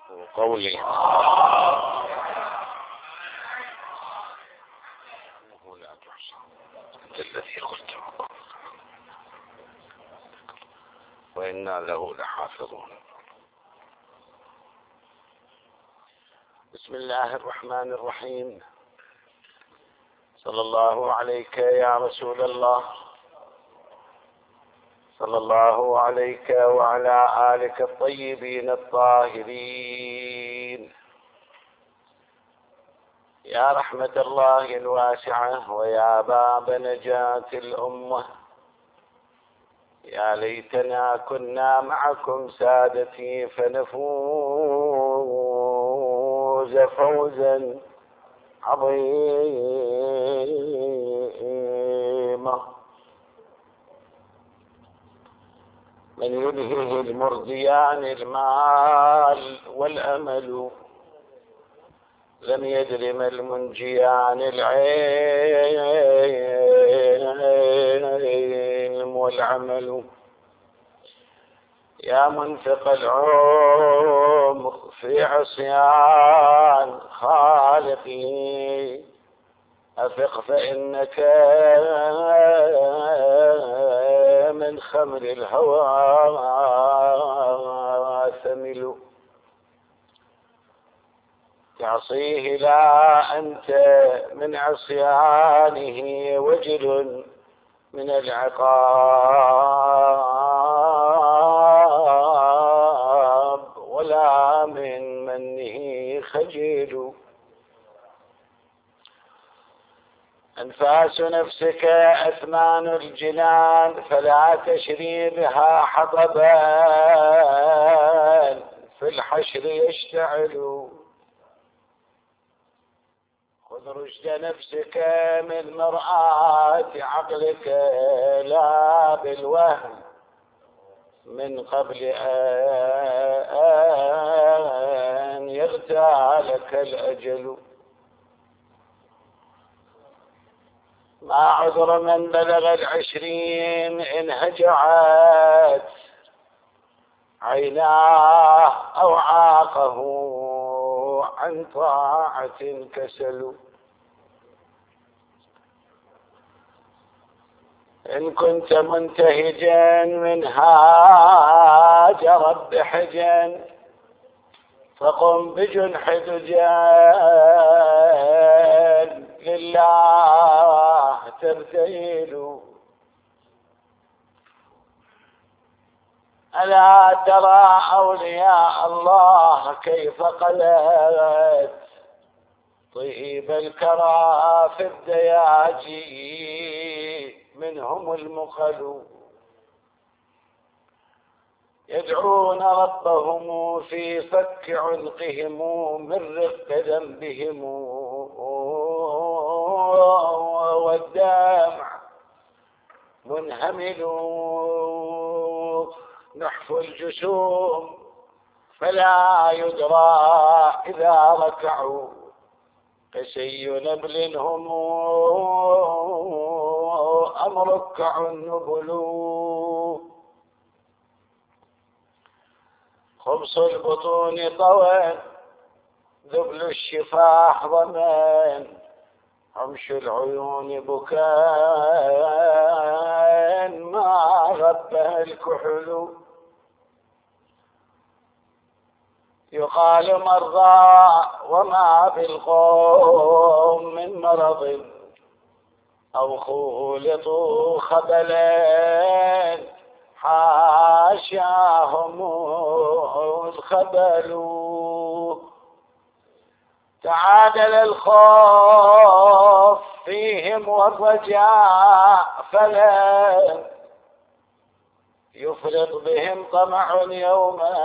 قولي لا تحصى أنت الذي قلته وإنا له لحافظون. بسم الله الرحمن الرحيم. صلى الله عليك يا رسول الله، صلى الله عليك وعلى آلك الطيبين الطاهرين. يا رحمة الله الواسعة ويا باب نجاة الأمة، يا ليتنا كنا معكم سادتي فنفوز فوزا عظيما. من يلهه المرضيان المال والأمل، لم يدر ما المنجيان العلم والعمل. يا منفق العمر في عصيان خالقه، أفق فإنك من خمر الهوى ثمل. تعصيه لا أنت من عصيانه وجل من العقاب، ولا من منه خجل. أنفاس نفسك أثمان الجنان، فلا تشري بها حطبا في الحشر يشتعل. خذ رشد نفسك من مرآة عقلك لا بالوهم، من قبل أن يغتالك الأجل. ما عذر من بلغ 20 إن هجعت عيناه أو عاقه عن طاعة كسل. إن كنت منتهجا من هاج رب حجا، فقم بجنح دجان لله ترتيل. ألا ترى أولياء الله كيف قلت طيب الكرى في الدياجي منهم المخل. يدعون ربهم في فك عنقهم من رق ذنبهم، والدمع منهمل نحف الجسوم، فلا يدرى إذا ركعوا كسي نبل هم أم ركع النبل. خبص البطون طوى ذبل الشفاح ضمان، عمش العيون بكاء ما غبه الكحل. يقال مرضى وما بالقوم من مرض، أو خولطوا خبلا حاشاهم الخبل. تعادل الخوف فيهم والرجاء، فلا يفرط بهم طمع يوما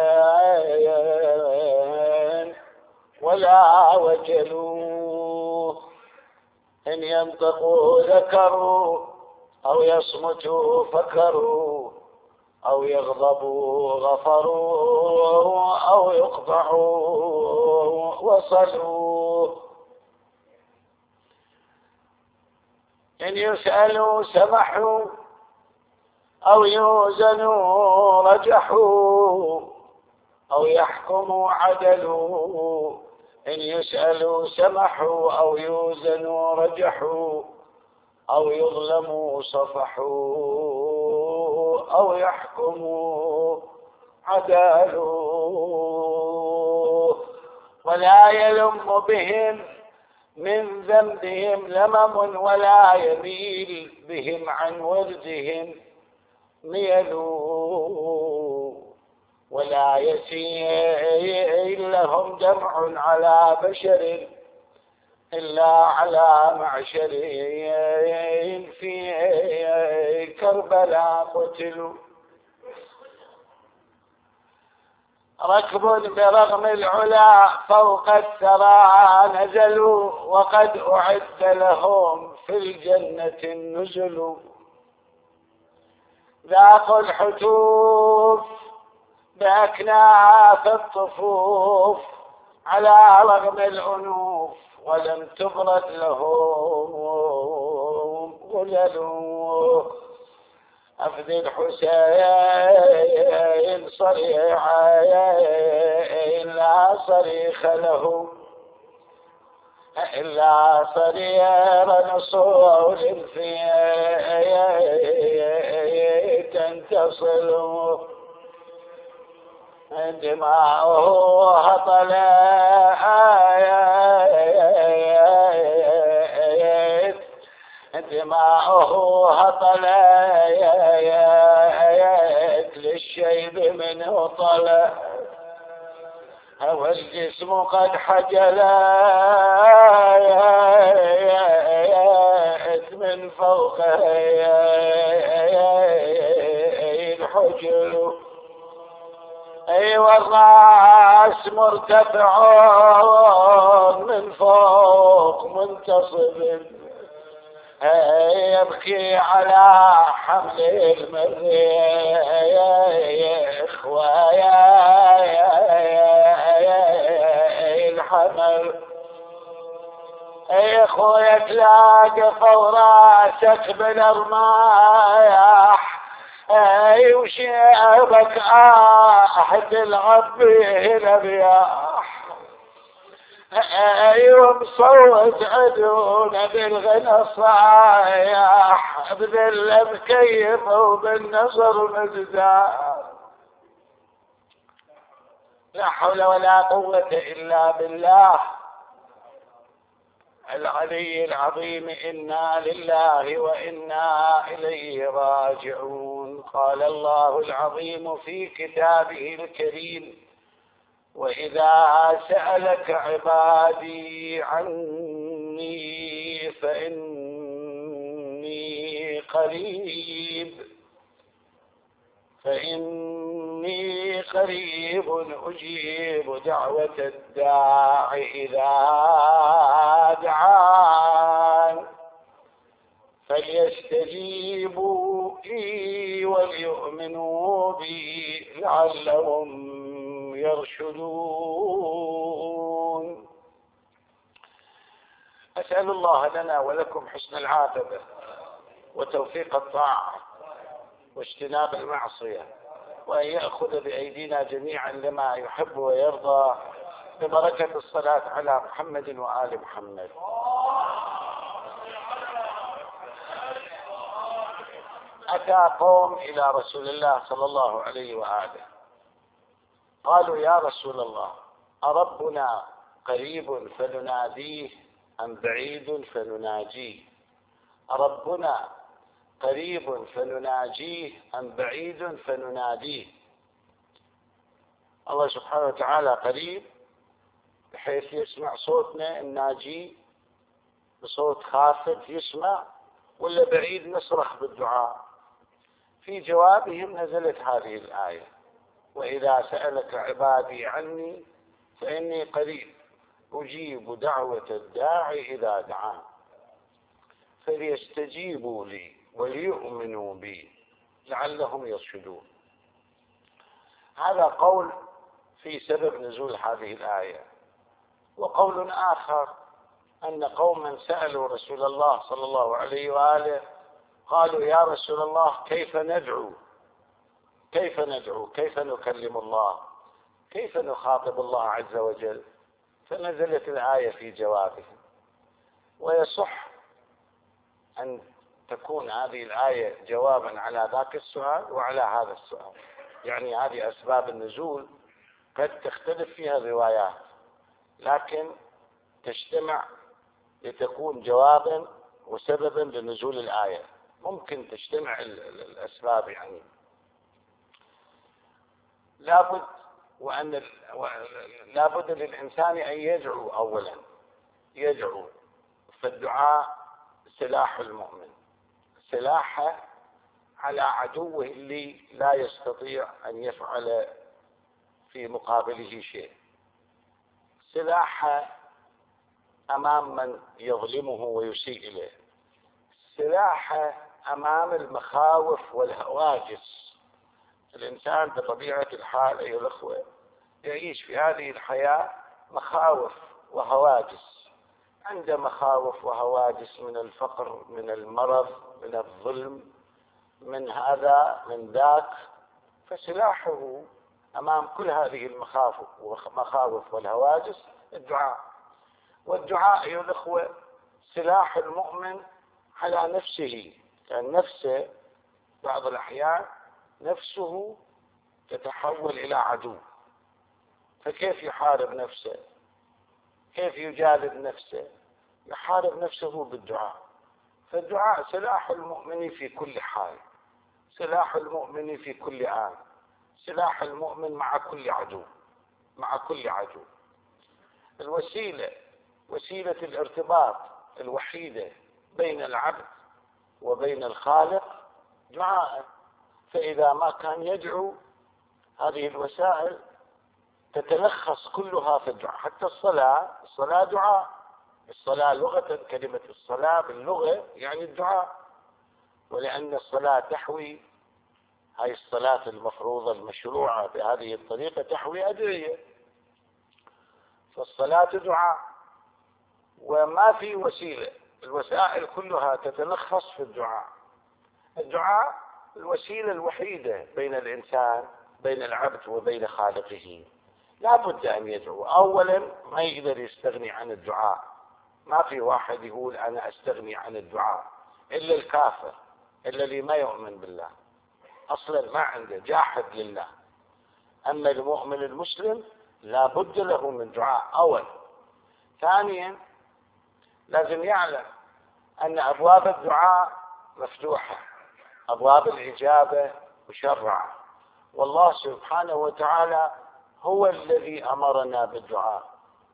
ولا وجلوا. إن ينطقوا ذكروا أو يصمتوا فكروا، أو يغضبوا غفروا، أو يقطعوا وصلوا. إن يسألوا سمحوا أو يوزنوا رجحوا، أو يحكموا عدلوا، إن يسألوا سمحوا، أو يوزنوا رجحوا، أو يظلموا صفحوا، أو يحكموا عدلوا. ولا يلم بهم من ذنبهم لمم، ولا يميل بهم عن وردهم ميل، ولا يسيل لهم دمع على بشر إلا على معشر في كربلاء قتلوا. ركب برغم العلا فوق الثرى نزلوا، وقد أعد لهم في الجنة النزل. ذاقوا الحتوف بأكناف الطفوف على رغم الأنوف، ولم تبرد لهم غلل. أفد الحسين صريعين لا صريخ له، إلا صرير نصور في تنتصل. دماؤه هطلت، دماؤه هطلت للشيب منه طلع، والجسم قد حجلت من فوق الحجل. أي والرأس مرتفع من فوق منتصب، يبكي على حمل المريخ ويا الحمل. أي خويا تلاقى فوراسك بالرمايح، أي وشيبك أحد العبيه الأبياح، أي ومصوت عدونا بالغنى صايح، بذل مكيف وبالنظر مزداد. لا حول ولا قوة إلا بالله العلي العظيم. إنا لله وإنا إليه راجعون. قال الله العظيم في كتابه الكريم: وإذا سألك عبادي عني فإني قريب أجيب دعوة الداع إذا دعان، فليستجيبوا لي وليؤمنوا بي لعلهم يرشدون. أسأل الله لنا ولكم حسن العاقبة وتوفيق الطاعة واجتناب المعصية، وأن يأخذ بأيدينا جميعا لما يحب ويرضى، ببركة الصلاة على محمد وآل محمد. أتى قوم إلى رسول الله صلى الله عليه وآله قالوا: يا رسول الله، أربنا قريب فنناديه أم بعيد فنناجيه؟ أربنا قريب فنناجيه أم بعيد فنناديه؟ الله سبحانه وتعالى قريب بحيث يسمع صوتنا الناجي بصوت خافت يسمع، ولا بعيد نصرخ بالدعاء؟ في جوابهم نزلت هذه الآية: وإذا سألك عبادي عني فإني قريب أجيب دعوة الداعي إذا دعان، فليستجيبوا لي وليؤمنوا بي لعلهم يرشدون. هذا قول في سبب نزول هذه الآية. وقول آخر أن قوما سألوا رسول الله صلى الله عليه وآله قالوا: يا رسول الله، كيف ندعو؟ كيف نكلم الله؟ كيف نخاطب الله عز وجل؟ فنزلت الآية في جوابهم. ويصح أن تكون هذه الآية جوابا على ذاك السؤال وعلى هذا السؤال. يعني هذه أسباب النزول قد تختلف فيها الروايات، لكن تجتمع لتكون جوابا وسببا لنزول الآية. ممكن تجتمع الأسباب يعني. لابد للإنسان أن يدعو أولا، يدعو. فالدعاء سلاح المؤمن، سلاحه على عدوه اللي لا يستطيع أن يفعل في مقابله شيء، سلاحه أمام من يظلمه ويسيء إليه، سلاحه أمام المخاوف والهواجس. الإنسان بطبيعة الحال أيها الأخوة يعيش في هذه الحياة مخاوف وهواجس، عنده مخاوف وهواجس من الفقر، من المرض، من الظلم، من هذا من ذاك. فسلاحه أمام كل هذه المخاوف والهواجس الدعاء. والدعاء أيها الأخوة سلاح المؤمن على نفسه، لأن نفسه بعض الأحيان نفسه تتحول إلى عدو، فكيف يحارب نفسه؟ كيف يجالد نفسه؟ يحارب نفسه بالدعاء. فالدعاء سلاح المؤمن في كل حال، سلاح المؤمن في كل آن، سلاح المؤمن مع كل عدو، مع كل عدو. وسيلة الارتباط الوحيدة بين العبد وبين الخالق دعاء. فإذا ما كان يدعو هذه الوسائل تتلخص كلها في الدعاء. حتى الصلاة دعاء. الصلاة لغة، كلمة الصلاة باللغة يعني الدعاء، ولأن الصلاة تحوي، هاي الصلاة المفروضة المشروعة بهذه الطريقة تحوي أدعية، فالصلاة دعاء. وما في وسيلة، الوسائل كلها تتلخص في الدعاء. الدعاء الوسيلة الوحيدة بين الإنسان، بين العبد وبين خالقه. لا بد أن يدعو. أولا ما يقدر يستغني عن الدعاء، ما في واحد يقول أنا أستغني عن الدعاء إلا الكافر، إلا اللي ما يؤمن بالله، أصلا ما عنده، جاحد لله. أما المؤمن المسلم لا بد له من دعاء أول. ثانيا لازم يعلم أن أبواب الدعاء مفتوحة، أبواب الإجابة مشرعة، والله سبحانه وتعالى هو الذي أمرنا بالدعاء.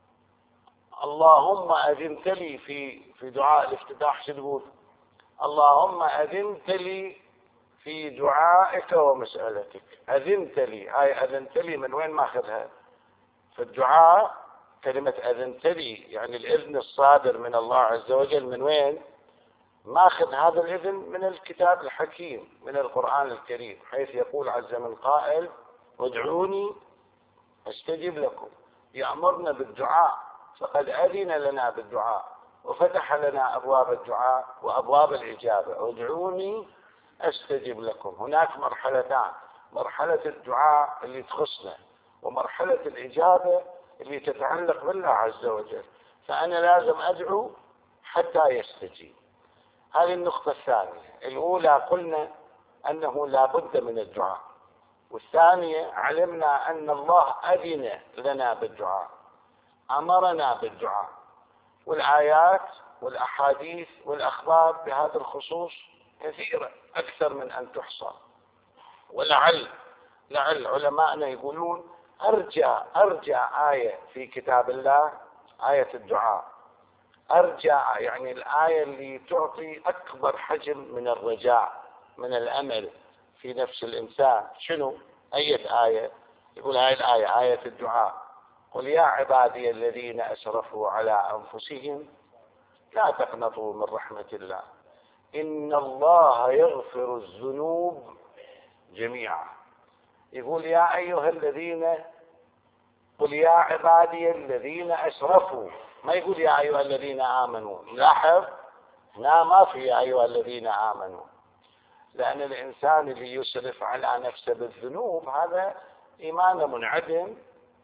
اللهم أذنت لي في دعاء الافتتاح شو تقول؟ اللهم أذنت لي في دعائك ومسألتك. أذنت لي، هاي أذنت لي من وين ماخذها؟ في الدعاء كلمة أذنت لي يعني الإذن الصادر من الله عز وجل من وين؟ ماخذ هذا الإذن من الكتاب الحكيم، من القرآن الكريم، حيث يقول عز من قائل وادعوني أستجب لكم. يأمرنا بالدعاء، فقد أذن لنا بالدعاء وفتح لنا أبواب الدعاء وأبواب الإجابة. ادعوني أستجب لكم. هناك مرحلتان، مرحلة الدعاء اللي تخصنا، ومرحلة الإجابة اللي تتعلق بالله عز وجل. فأنا لازم أدعو حتى يستجيب. هذه النقطة الثانية. الأولى قلنا أنه لا بد من الدعاء، والثانية علمنا أن الله أذن لنا بالدعاء، أمرنا بالدعاء. والآيات والأحاديث والأخبار بهذا الخصوص كثيرة أكثر من أن تحصى. ولعل علماءنا يقولون أرجى آية في كتاب الله آية الدعاء. أرجى يعني الآية اللي تعطي أكبر حجم من الرجاء، من الأمل في نفس الإنسان. شنو؟ أية آية؟ يقول هاي الآية آية الدعاء. قل يا عبادي الذين أسرفوا على أنفسهم لا تقنطوا من رحمة الله إن الله يغفر الذنوب جميعا. يقول يا أيها الذين، قل يا عبادي الذين أسرفوا، ما يقول يا أيها الذين آمنوا. لاحظ لا، ما في يا أيها الذين آمنوا، لأن الإنسان اللي يسرف على نفسه بالذنوب هذا إيمانه منعدم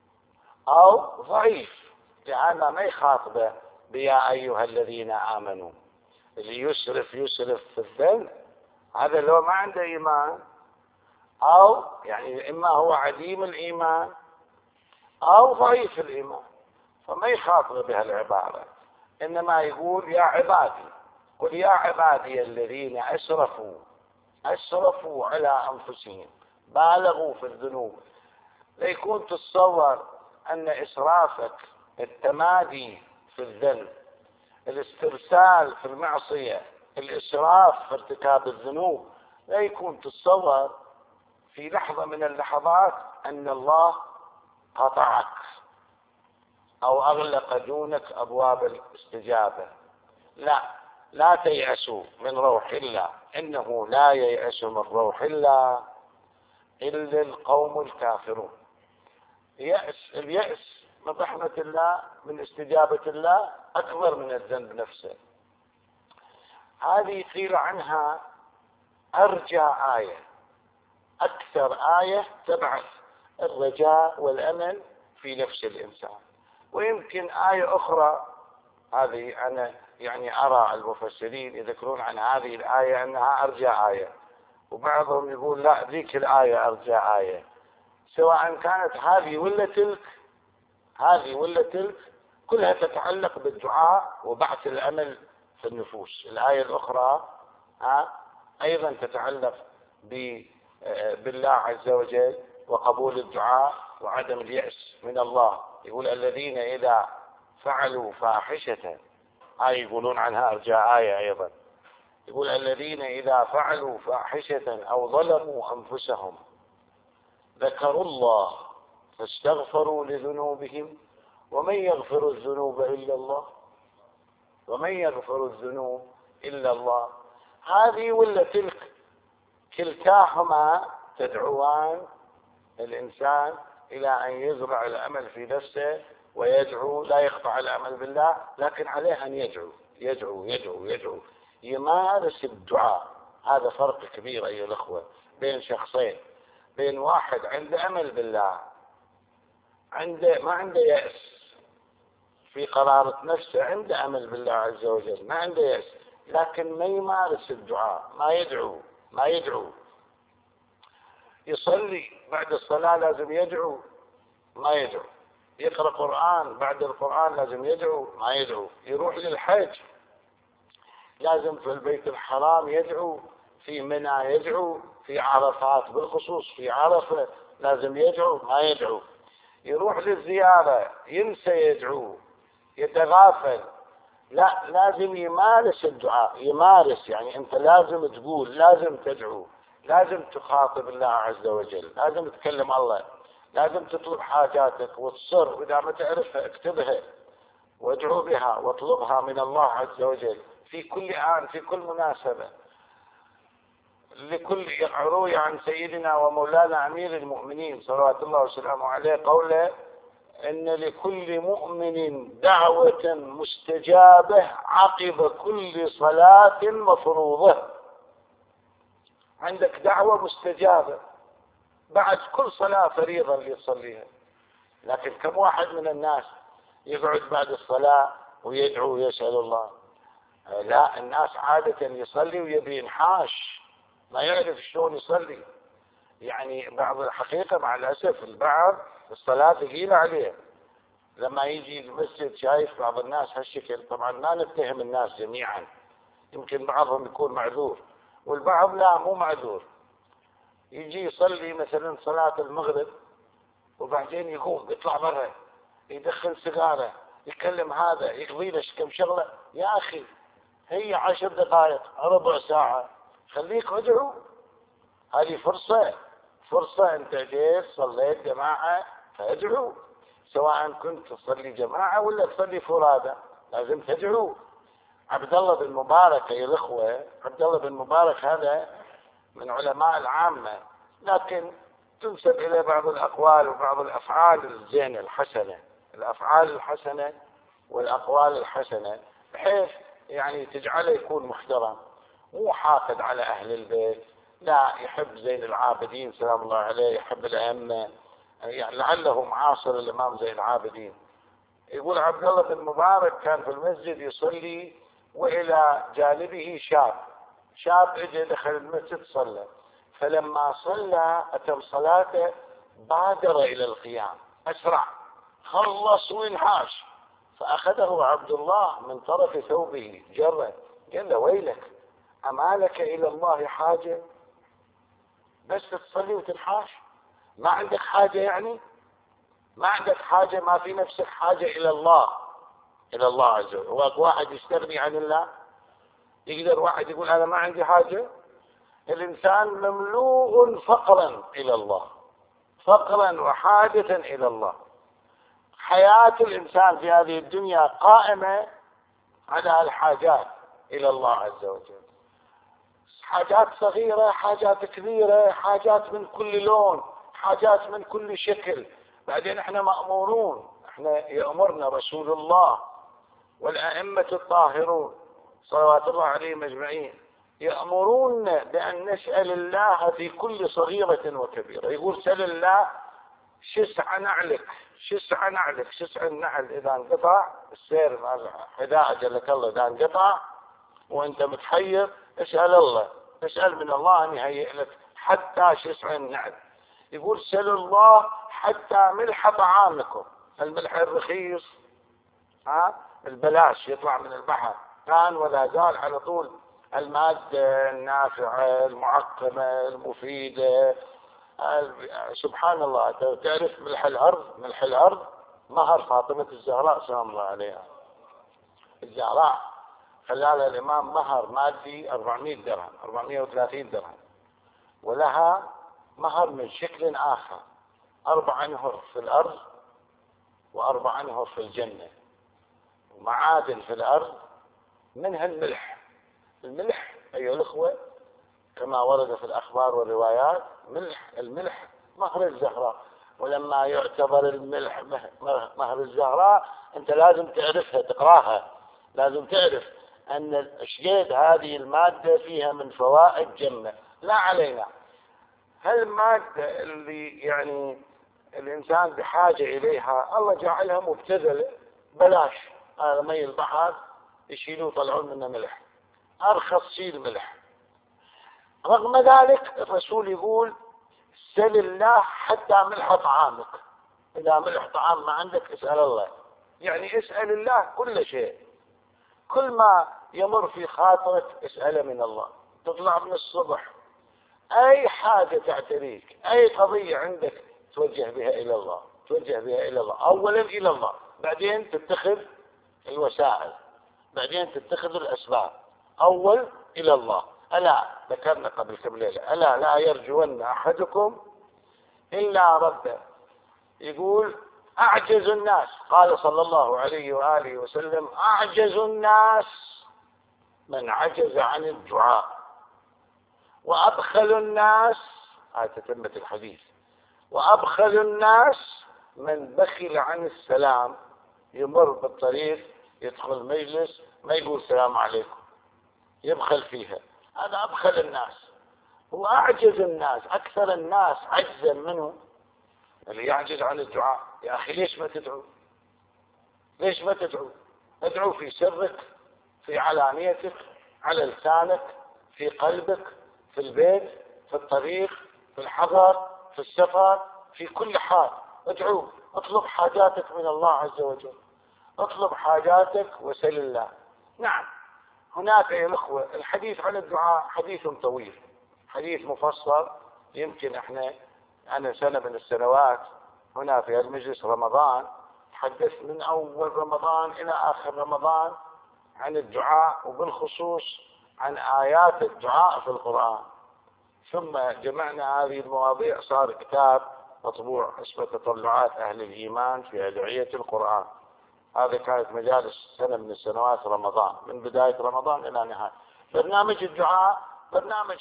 أو ضعيف، لأن ما يخاطبه بيا أيها الذين آمنوا. اللي يسرف في الذنب هذا لو ما عنده إيمان، أو يعني إما هو عديم الإيمان أو ضعيف الإيمان، فما يخاطب بها العبارة، إنما يقول يا عبادي، قل يا عبادي الذين أسرفوا على أنفسهم، بالغوا في الذنوب. ليكون تتصور أن إسرافك، التمادي في الذنب، الاسترسال في المعصية، الإسراف في ارتكاب الذنوب، لا يكون تتصور في لحظة من اللحظات أن الله قطعك أو أغلق دونك أبواب الاستجابة. لا تيأسوا من روح الله، إنه لا ييأس من روح الله إلا القوم الكافرون. اليأس من رحمة الله، من استجابة الله، أكبر من الذنب نفسه. هذه قيل عنها أرجى آية، أكثر آية تبعث الرجاء والأمل في نفس الإنسان. ويمكن آية أخرى، هذه أنا يعني أرى المفسرين يذكرون عن هذه الآية أنها أرجى آية، وبعضهم يقول لا، ذيك الآية أرجى آية. سواء كانت هذه ولا تلك كلها تتعلق بالدعاء وبعث الأمل في النفوس. الآية الأخرى أيضا تتعلق بالله عز وجل وقبول الدعاء وعدم اليأس من الله. يقول الذين إذا فعلوا فاحشة، يقولون عنها أرجاء آية أيضا. يقول الذين إذا فعلوا فاحشة أو ظلموا أنفسهم ذكروا الله فاستغفروا لذنوبهم ومن يغفر الذنوب إلا الله. هذه ولا تلك، كلتاهما تدعوان الإنسان إلى أن يزرع الأمل في نفسه ويدعو، لا يقطع الأمل بالله، لكن عليه أن يدعو يمارس الدعاء. هذا فرق كبير أيها الأخوة بين شخصين، بين واحد عنده أمل بالله، ما عنده يأس في قرارة نفسه، عنده أمل بالله عز وجل، ما عنده يأس، لكن ما يمارس الدعاء، ما يدعو. يصلي بعد الصلاة لازم يدعو، ما يدعو. يقرأ قرآن بعد القرآن لازم يدعو، ما يدعو. يروح للحج لازم في البيت الحرام يدعو، في منى يدعو، في عرفات بالخصوص في عرفة لازم يدعو، ما يدعو. يروح للزيارة ينسى يدعو، يتغافل. لا، لازم يمارس الدعاء، يعني أنت لازم تقول، لازم تدعو، لازم تخاطب الله عز وجل، لازم تكلم الله، لازم تطلب حاجاتك وتصر، وإذا ما تعرفها اكتبها وادعو بها واطلبها من الله عز وجل في كل آن، في كل مناسبة. روي عن سيدنا ومولانا أمير المؤمنين صلوات الله وسلامه عليه قوله: إن لكل مؤمن دعوة مستجابة عقب كل صلاة مفروضة. عندك دعوة مستجابة بعد كل صلاة فريضة اللي يصليها. لكن كم واحد من الناس يقعد بعد الصلاة ويدعو ويسأل الله؟ لا، الناس عادة يصلي ويبي ينحاش، ما يعرف شلون يصلي. يعني بعض الحقيقة مع الأسف البعض الصلاة ثقيلة عليه، لما يجي المسجد شايف بعض الناس هالشكل. طبعا ما نتهم الناس جميعا، يمكن بعضهم يكون معذور والبعض لا، مو معذور. يجي يصلي مثلا صلاة المغرب وبعدين يقوم يطلع برا يدخل سيجارة، يكلم هذا، يقضي له كم شغلة. يا أخي هي 10 دقائق ربع ساعة، خليك ادعو. هذه فرصة أنت جيت صليت جماعة فادعو، سواء كنت تصلي جماعة ولا تصلي فرادى لازم تدعو. عبد الله بن مبارك يا الأخوة، عبد الله بن مبارك هذا من علماء العامة، لكن تنسب إلى بعض الأقوال وبعض الأفعال الزينة الحسنة، الأفعال الحسنة والأقوال الحسنة، بحيث يعني تجعله يكون محترم، مو حاقد على أهل البيت، لا، يحب زين العابدين سلام الله عليه، يحب الأئمة، يعني لعله معاصر الإمام زين العابدين. يقول عبد الله بن مبارك كان في المسجد يصلي وإلى جانبه شاب اجى دخل المسجد صلى، فلما صلى أتم صلاته بادر إلى القيام أسرع، خلص وانحاش، فأخذه عبد الله من طرف ثوبه جره، قال له ويلك أما لك إلى الله حاجة؟ بس تصلي وتنحاش؟ ما عندك حاجة يعني؟ ما عندك حاجة؟ ما في نفسك حاجة إلى الله، إلى الله عز وجل؟ واحد يستغني عن الله؟ يقدر واحد يقول أنا ما عندي حاجة؟ الإنسان مملوء فقرا إلى الله، فقرا وحاجة إلى الله. حياة الإنسان في هذه الدنيا قائمة على الحاجات إلى الله عز وجل، حاجات صغيرة، حاجات كبيرة، حاجات من كل لون، حاجات من كل شكل. بعدين احنا مأمورون، احنا يأمرنا رسول الله والأئمة الطاهرون صلوات الله عليهم أجمعين يأمرون بأن نسأل الله في كل صغيرة وكبيرة. يقول سل الله شسع نعلك، شسع نعلك، شسع النعل إذا انقطع السير حذاء جلك الله إذا انقطع وأنت متحير اسأل الله، اسأل من الله أن يهيئ لك حتى شسع النعل. يقول سل الله حتى ملح طعامكم، الملح الرخيص البلاش يطلع من البحر كان ولا زال على طول المادة النافعة المعقمة المفيدة. سبحان الله. تعرف ملح الأرض؟ ملح الأرض مهر فاطمة الزهراء سلام الله عليها. الزهراء خلالها الإمام مهر مادي 400 درهم 430 درهم، ولها مهر من شكل آخر 4 أنهر في الأرض و4 أنهر في الجنة، ومعادن في الأرض منها الملح. الملح أيها الأخوة كما ورد في الأخبار والروايات الملح مهر الزهراء، ولما يعتبر الملح مهر الزهراء أنت لازم تعرفها تقراها، لازم تعرف أن الشجيد هذه المادة فيها من فوائد جنة. لا علينا هالمادة اللي يعني الإنسان بحاجة إليها الله جعلها مبتذلة بلاش، هذا مي البحر يشيلوه يطلعون منه ملح، أرخص شيء الملح. رغم ذلك الرسول يقول سل الله حتى ملح طعامك، إذا ملح طعام ما عندك اسأل الله، يعني اسأل الله كل شيء، كل ما يمر في خاطرك اسأله من الله. تطلع من الصبح أي حاجة تعتريك، أي قضية عندك توجه بها إلى الله، توجه بها إلى الله، أولا إلى الله، بعدين تتخذ الوسائل، بعدين تتخذ الأسباب، أول إلى الله. ألا ذكرنا قبل كم ليلة ألا لا يرجون أحدكم إلا ربه. يقول أعجز الناس، قال صلى الله عليه وآله وسلم أعجز الناس من عجز عن الدعاء، وأبخل الناس، هذه تتمة الحديث، وأبخل الناس من بخل عن السلام. يمر بالطريق يدخل مجلس ما يقول السلام عليكم، يبخل فيها، هذا أبخل الناس. وأعجز الناس، أكثر الناس عجزا منه اللي يعجز عن الدعاء. يا أخي ليش ما تدعو؟ ليش ما تدعو؟ ادعو في سرك، في علانيتك، على لسانك، في قلبك، في البيت، في الطريق، في الحضر، في السفر، في كل حال ادعو. اطلب حاجاتك من الله عز وجل، اطلب حاجاتك وسل الله. نعم هناك يا الأخوة الحديث عن الدعاء حديث طويل، حديث مفصل. يمكن أنا سنة من السنوات هنا في المجلس رمضان تحدثت من أول رمضان إلى آخر رمضان عن الدعاء، وبالخصوص عن آيات الدعاء في القرآن. ثم جمعنا هذه المواضيع صار كتاب مطبوع اسمه تطلعات أهل الإيمان في أدعية القرآن. هذه كانت مجالس سنة من السنوات رمضان، من بداية رمضان إلى نهاية. برنامج الدعاء برنامج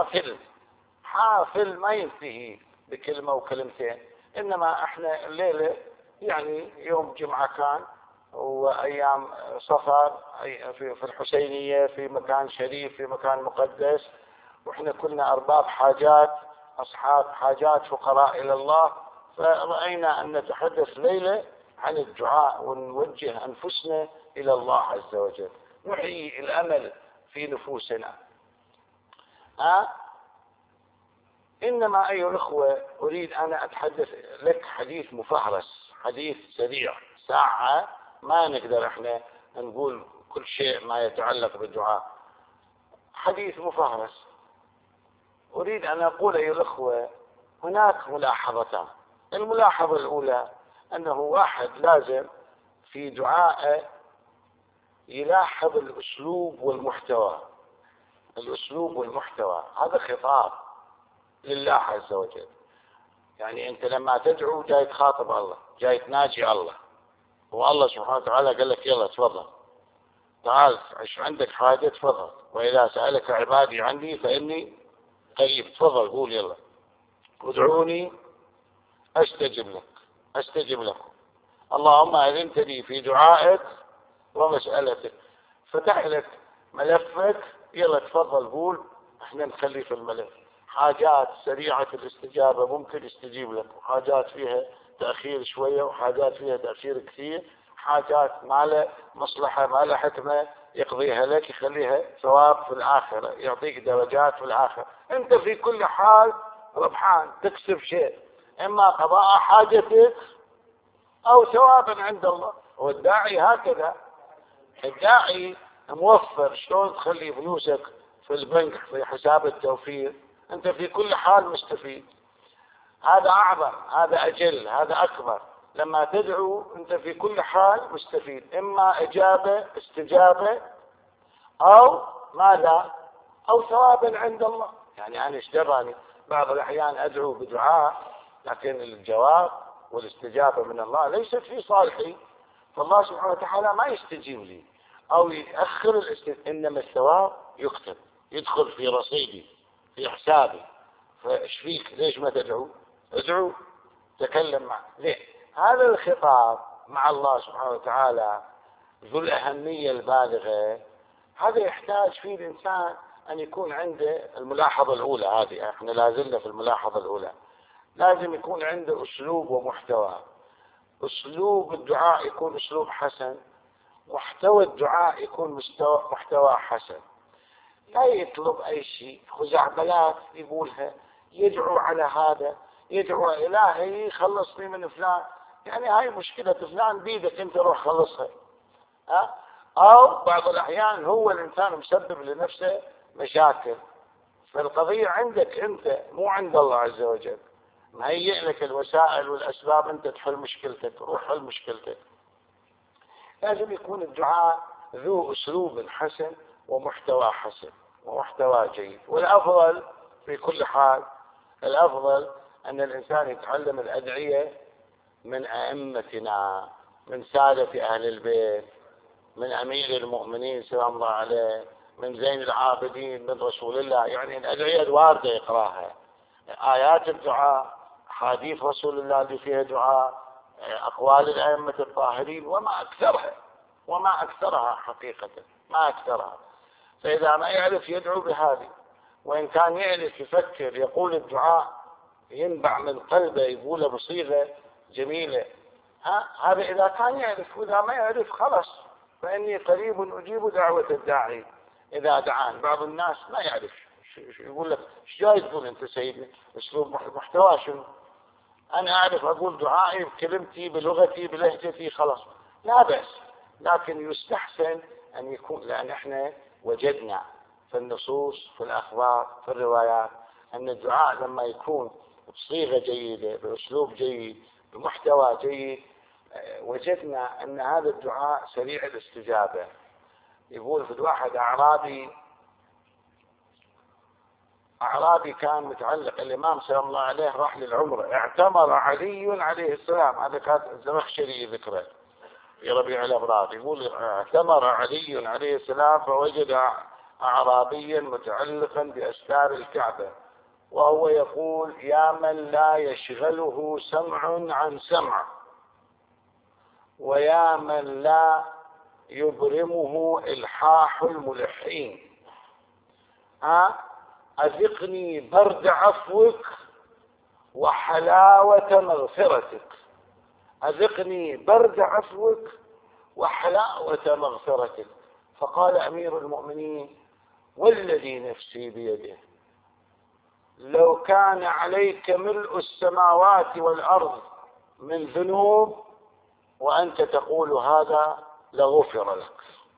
حافل ما ينتهي بكلمة وكلمتين، إنما احنا الليلة يعني يوم جمعة كان وأيام صفر في الحسينية، في مكان شريف، في مكان مقدس، وإحنا كلنا أرباب حاجات، أصحاب حاجات، فقراء إلى الله. فرأينا أن نتحدث ليلة عن الدعاء ونوجه أنفسنا إلى الله عز وجل، نحيي الأمل في نفوسنا. إنما أيها الأخوة أريد أن أتحدث لك حديث مفهرس، حديث سريع، ساعة ما نقدر احنا نقول كل شيء ما يتعلق بالدعاء، حديث مفهرس. أريد أن أقول أيها الأخوة هناك ملاحظتان. الملاحظة الأولى أنه واحد لازم في دعائه يلاحظ الأسلوب والمحتوى. الأسلوب والمحتوى هذا خطاب لله عز وجل. يعني أنت لما تدعو جاي تخاطب الله، جاي تناجي الله، والله سبحانه وتعالى قال لك يلا تفضل تعال عندك حاجة تفضل، وإذا سألك عبادي عني فإني قريب، تفضل قول يلا ادعوني أستجب لكم. اللهم أذنتني في دعائك ومسألتك، فتح لك ملفك يلا تفضل قول، احنا نخلي في الملف حاجات سريعة الاستجابة ممكن يستجيب لك، وحاجات فيها تأخير شوية، وحاجات فيها تأخير كثير، حاجات ما له مصلحة ما له حكمة يقضيها لك يخليها ثواب في الآخرة، يعطيك درجات في الآخرة. انت في كل حال ربحان، تكسب شيء، اما قضاء حاجتك او ثوابا عند الله. والداعي هكذا، الداعي موفر، شلون تخلي فلوسك في البنك في حساب التوفير، انت في كل حال مستفيد. هذا اعظم، هذا اجل، هذا اكبر. لما تدعو انت في كل حال مستفيد، اما استجابة او ماذا، او ثوابا عند الله. يعني انا ايش دراني، بعض الاحيان ادعو بدعاء لكن الجواب والاستجابة من الله ليست في صالحي، فالله سبحانه وتعالى ما يستجيب لي او يأخر انما الثواب يكتب يدخل في رصيدي في حسابي. فايش فيك ليش ما تدعو؟ ادعو، تكلم معه. ليه؟ هذا الخطاب مع الله سبحانه وتعالى ذو الأهمية البالغة، هذا يحتاج فيه الإنسان أن يكون عنده الملاحظة الأولى. هذه احنا لازلنا في الملاحظة الأولى، لازم يكون عنده أسلوب ومحتوى. أسلوب الدعاء يكون أسلوب حسن، محتوى الدعاء يكون محتوى حسن. لا يطلب أي شيء خزعبلات يقولها، يدعو على هذا، يدعو إلهي خلصني من فلان، يعني هاي مشكلة فلان بيدك انت روح خلصها. أو بعض الأحيان هو الإنسان مسبب لنفسه مشاكل، فالقضية عندك انت مو عند الله عز وجل. مهيئ لك الوسائل والأسباب انت تحل مشكلتك، روح حل مشكلتك. لازم يكون الدعاء ذو أسلوب حسن ومحتوى حسن ومحتوى جيد. والأفضل في كل حال، الأفضل أن الإنسان يتعلم الأدعية من أئمتنا، من سادة أهل البيت، من أمير المؤمنين سلام الله عليه، من زين العابدين، من رسول الله. يعني الأدعية الواردة يقراها، آيات الدعاء، حديث رسول الله اللي فيها دعاء، أقوال الأئمة الطاهرين، وما أكثرها حقيقة، ما أكثرها. فإذا ما يعرف يدعو بهذه، وإن كان يعرف يفكر يقول الدعاء ينبع من قلبه يقوله بصيغة جميلة، هذا إذا كان يعرف. وإذا ما يعرف خلص، فإني قريب أجيب دعوة الداعي إذا دعان. بعض الناس ما يعرف يقول لك ايش جاي تقول انت سيدي، اسلوب محتوى شنو؟ انا اعرف اقول دعائي بكلمتي بلغتي بلهجتي خلاص، لا بأس. لكن يستحسن ان يكون، لان احنا وجدنا في النصوص في الاخبار في الروايات ان الدعاء لما يكون بصيغة جيدة باسلوب جيد بمحتوى جيد، وجدنا ان هذا الدعاء سريع الاستجابة. يقول في واحد أعرابي كان متعلق، الإمام سلام الله عليه راح للعمرة، اعتمر علي عليه السلام، هذا كان الزمخشري ذكره في ربيع الأبرار. يقول اعتمر علي عليه السلام فوجد أعرابيا متعلقا بأستار الكعبة وهو يقول يا من لا يشغله سمع عن سمع، ويا من لا يبرمه إلحاح الملحين، أذقني برد عفوك وحلاوة مغفرتك، أذقني برد عفوك وحلاوة مغفرتك. فقال أمير المؤمنين: والذي نفسي بيده لو كان عليك ملء السماوات والأرض من ذنوب وأنت تقول هذا لغفر لك.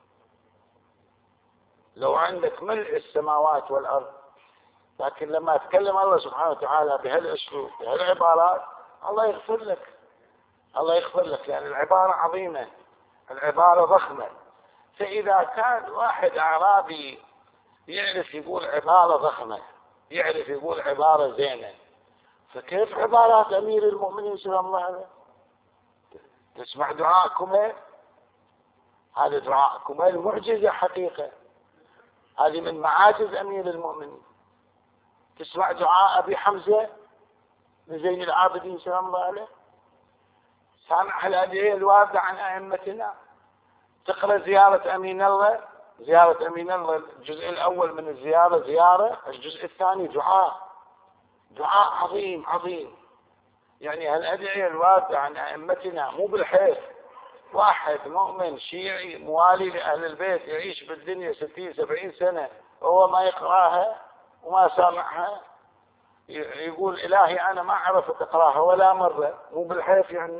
لو عندك ملء السماوات والأرض. لكن لما تكلم الله سبحانه وتعالى بهالأسلوب بهالعبارات الله يغفر لك، الله يغفر لك، لأن العبارة عظيمة، العبارة ضخمة. فإذا كان واحد أعرابي يعرف يقول عبارة ضخمة، يعرف يقول عبارة زينة، فكيف عبارات أمير المؤمنين سلام الله عليه؟ تسمع دعاء كميل، هذا دعاء كميل معجزة حقيقة، هذه من معاجز أمير المؤمنين. تسمع دعاء أبي حمزة من زين العابدين سلام الله عليه، سامع الأدعية الواردة عن أئمتنا، تقرأ زيارة أمين الله، زيارة أمين الله الجزء الأول من الزيارة زيارة، الجزء الثاني دعاء، دعاء عظيم عظيم. يعني هالأدعية الواردة عن أئمتنا مو بالحيث واحد مؤمن شيعي موالي لأهل البيت يعيش بالدنيا 60-70 سنة هو ما يقرأها وما سامعها يقول إلهي أنا ما عرفت أقرأها ولا مرة، مو بالحيث يعني.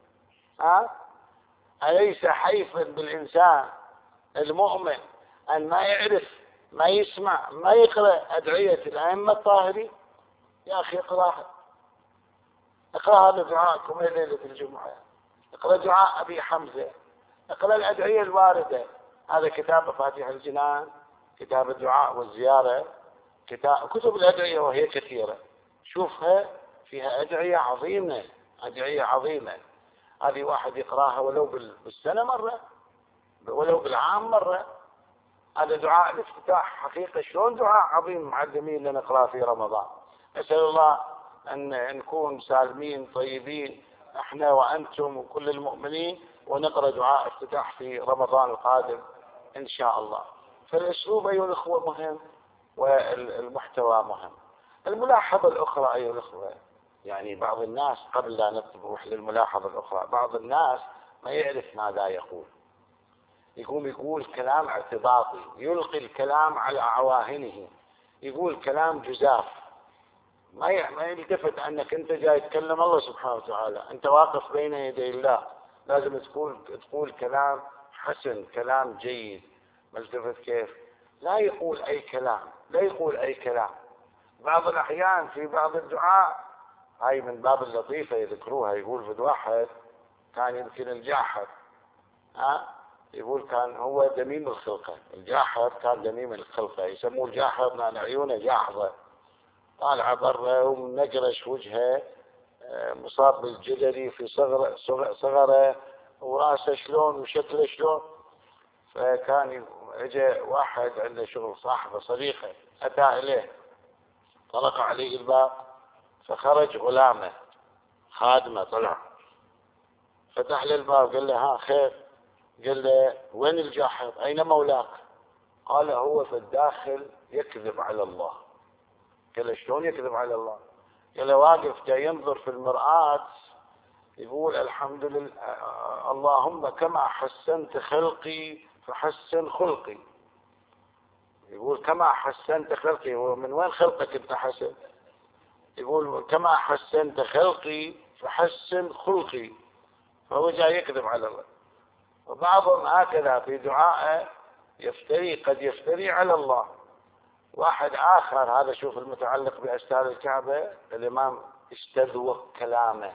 أليس حيفا بالإنسان المؤمن أن ما يعرف ما يسمع ما يقرأ أدعية الأئمة الطاهرين؟ يا أخي اقرأها، اقرأ هذا دعاءكم ليلة الجمعة، اقرأ دعاء أبي حمزة، اقرأ الأدعية الواردة. هذا كتاب مفاتيح الجنان، كتاب الدعاء والزيارة، كتب الأدعية وهي كثيرة، شوفها فيها أدعية عظيمة، أدعية عظيمة. هذه واحد يقراها ولو بالسنة مرة، ولو بالعام مرة. هذا دعاء الافتتاح حقيقة، شلون دعاء عظيم معلمين لنقرأ في رمضان. أسأل الله أن نكون سالمين طيبين احنا وأنتم وكل المؤمنين، ونقرأ دعاء افتتاح في رمضان القادم إن شاء الله. فالأسلوب أيها الأخوة مهم، والمحتوى مهم. الملاحظة الأخرى أيها الأخوة، يعني بعض الناس قبل لا نروح للملاحظة الأخرى، بعض الناس ما يعرف ماذا يقول، يقول كلام اعتباطي، يلقي الكلام على عواهنه، يقول كلام جزاف، ما يلتفت أنك أنت جاي تكلم الله سبحانه وتعالى، أنت واقف بين يدي الله، لازم تقول كلام حسن، كلام جيد. ملتفت كيف؟ لا يقول أي كلام، لا يقول أي كلام. بعض الأحيان في بعض الدعاء، هاي من باب اللطيفة يذكروها، يقول في واحد كان يمكن الجاحظ، يقول كان هو دميم الخلقة، الجاحظ كان دميم الخلقة، يسموه الجاحظ لأن عيونه جاحظة، طالعة برا ومنقرش وجهه، مصاب بالجدري في صغره وراسه شلون وشكله شلون. فكان اجى واحد عنده شغل، صاحبه صديقه، أتى إليه طرق عليه الباب، فخرج غلامه خادمه طلع، فتح له الباب قال له ها خير؟ قال له وين الجاحظ؟ أين مولاك؟ قال هو في الداخل يكذب على الله. قال له شلون يكذب على الله؟ قال له واقف جاي ينظر في المرآة يقول الحمد لله اللهم كما حسنت خلقي فحسن خلقي. يقول كما حسنت خلقي، ومن وين خلقك انت حسن؟ يقول كما حسنت خلقي فحسن خلقي. فهو جاي يكذب على الله. وبعضهم هكذا في دعائه قد يفتري على الله. واحد آخر، هذا شوف المتعلق بأستار الكعبة، الإمام استذوق كلامه،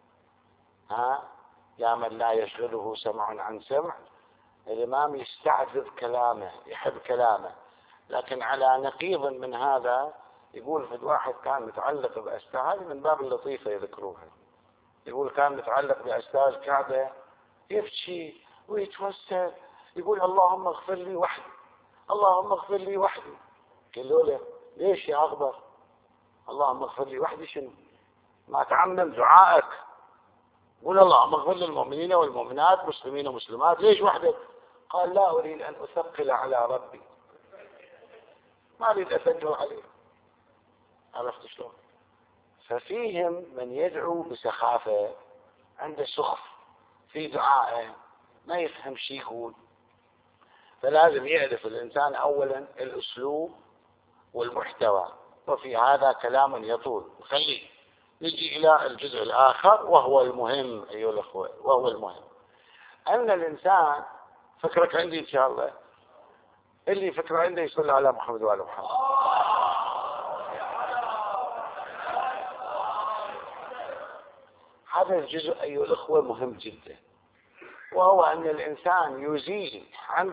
يا من لا يشغله سمع عن سمع، الإمام يستعذب كلامه، يحب كلامه. لكن على نقيض من هذا يقول في واحد كان متعلق بأستار، هذه من باب اللطيفة يذكروها، يقول كان متعلق بأستار الكعبة يبكي ويتوسل، يقول اللهم اغفر لي وحدي، اللهم اغفر لي وحدي. قالوا له ليش يا أغبر؟ اللهم اغفر لي وحدي شنو؟ ما تعمم دعائك، قول اللهم اغفر للمؤمنين والمؤمنات مسلمين ومسلمات، ليش وحدك؟ قال لا أريد أن أثقل على ربي، ما أريد أثقل عليه. عرفت شلون؟ ففيهم من يدعو بسخافة، عنده سخف في دعائه، ما يفهم شيء يقول. فلازم يعرف الإنسان أولا الأسلوب والمحتوى، وفي هذا كلام يطول. خليه نجي إلى الجزء الآخر وهو المهم أيها الأخوة، وهو المهم أن الإنسان، فكرك عندي إن شاء الله، اللي فكرة عنده يصلي على محمد وآل محمد. هذا الجزء أيها الأخوة مهم جدا، وهو أن الإنسان يزيل عن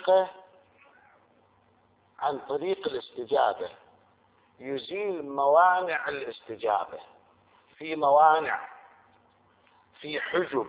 طريق الاستجابة، يزيل موانع الاستجابة. في موانع، في حجب،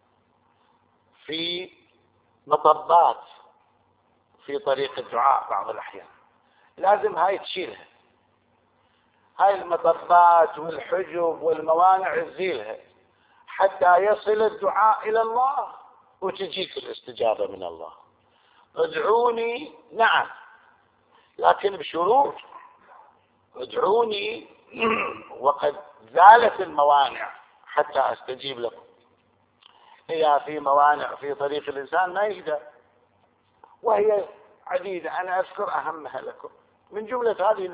في مطبات في طريق الدعاء بعض الأحيان، لازم هاي تشيلها، هاي المطبات والحجب والموانع تزيلها حتى يصل الدعاء إلى الله وتجيك الاستجابة من الله. ادعوني، نعم، لكن بشروط. ادعوني وقد زالت الموانع حتى استجيب لكم. هي في موانع في طريق الإنسان ما يقدر، وهي عديدة، أنا أذكر أهمها لكم. من جملة هذه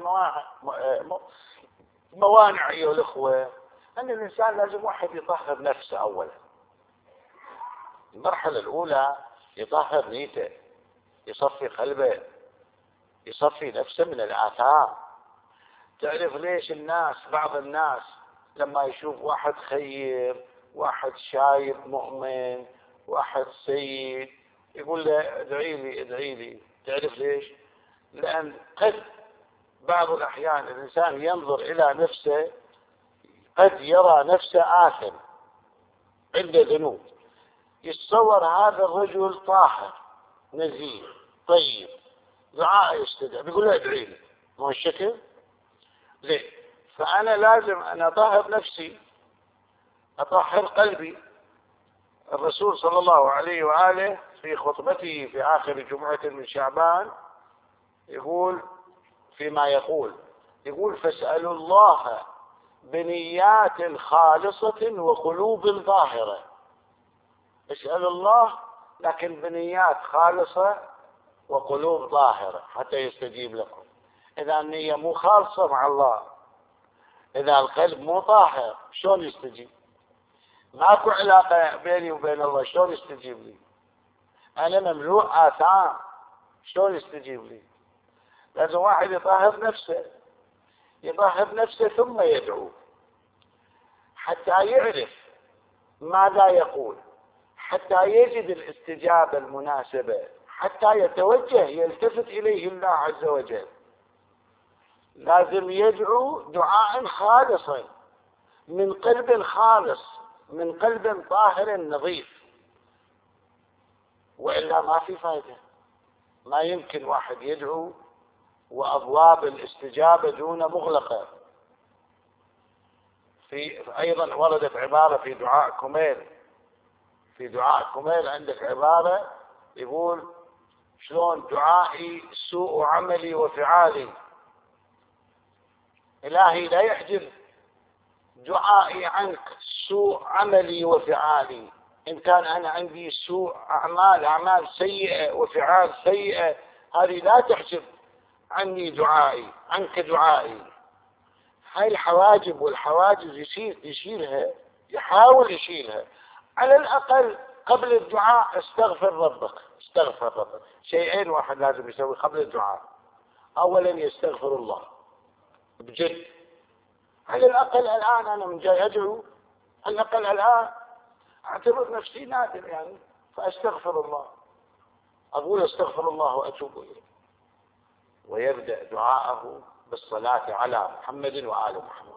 الموانع أيها الأخوة أن الإنسان لازم واحد يطهر نفسه أولا. المرحلة الأولى يطهر نيته، يصفي قلبه، يصفي نفسه من الآثام. تعرف ليش بعض الناس لما يشوف واحد خير، واحد شايب مؤمن، واحد سيد، يقول له ادعي لي ادعي لي؟ تعرف ليش؟ لأن قد بعض الأحيان الإنسان ينظر إلى نفسه، قد يرى نفسه آثم عنده ذنوب، يتصور هذا الرجل طاهر نزيه طيب، دعاء يستدعي، بيقول له ادعي لي. مو الشكل؟ ليه؟ فأنا لازم أن أطهر نفسي، أطهر قلبي. الرسول صلى الله عليه وآله في خطبته في آخر جمعة من شعبان يقول فيما يقول فاسألوا الله بنيات خالصة وقلوب ظاهرة. اسألوا الله لكن بنيات خالصة وقلوب ظاهرة حتى يستجيب لكم. إذا النية مو خالصة مع الله، إذا القلب مو طاهر، شلون يستجيب؟ ماكو علاقة بيني وبين الله، شلون يستجيب لي؟ أنا مملوء آثام، شلون يستجيب لي؟ لازم واحد يطهر نفسه ثم يدعو حتى يعرف ماذا يقول، حتى يجد الاستجابة المناسبة، حتى يلتفت إليه الله عز وجل. لازم يدعو دعاء خالصا من قلب خالص، من قلب طاهر نظيف، وإلا ما في فائدة. ما يمكن واحد يدعو وأبواب الاستجابة دون مغلقة. أيضا وردت عبارة في دعاء كميل عندك عبارة يقول شلون دعائي سوء عملي وفعالي. إلهي لا يحجب دعائي عنك سوء عملي وفعالي. إن كان أنا عندي سوء أعمال سيئة وفعال سيئة، هذه لا تحجب عني دعائي، عنك دعائي. هاي الحواجب والحواجز يشيلها، يحاول يشيلها. على الأقل قبل الدعاء استغفر ربك. شيئين واحد لازم يسوي قبل الدعاء. أولا يستغفر الله بجد. على الأقل الآن أنا من جاي أدعو، على الأقل الآن أعتبر نفسي نادم يعني، فأستغفر الله، أقول استغفر الله وأتوب إليه، ويبدأ دعاءه بالصلاة على محمد وآل محمد.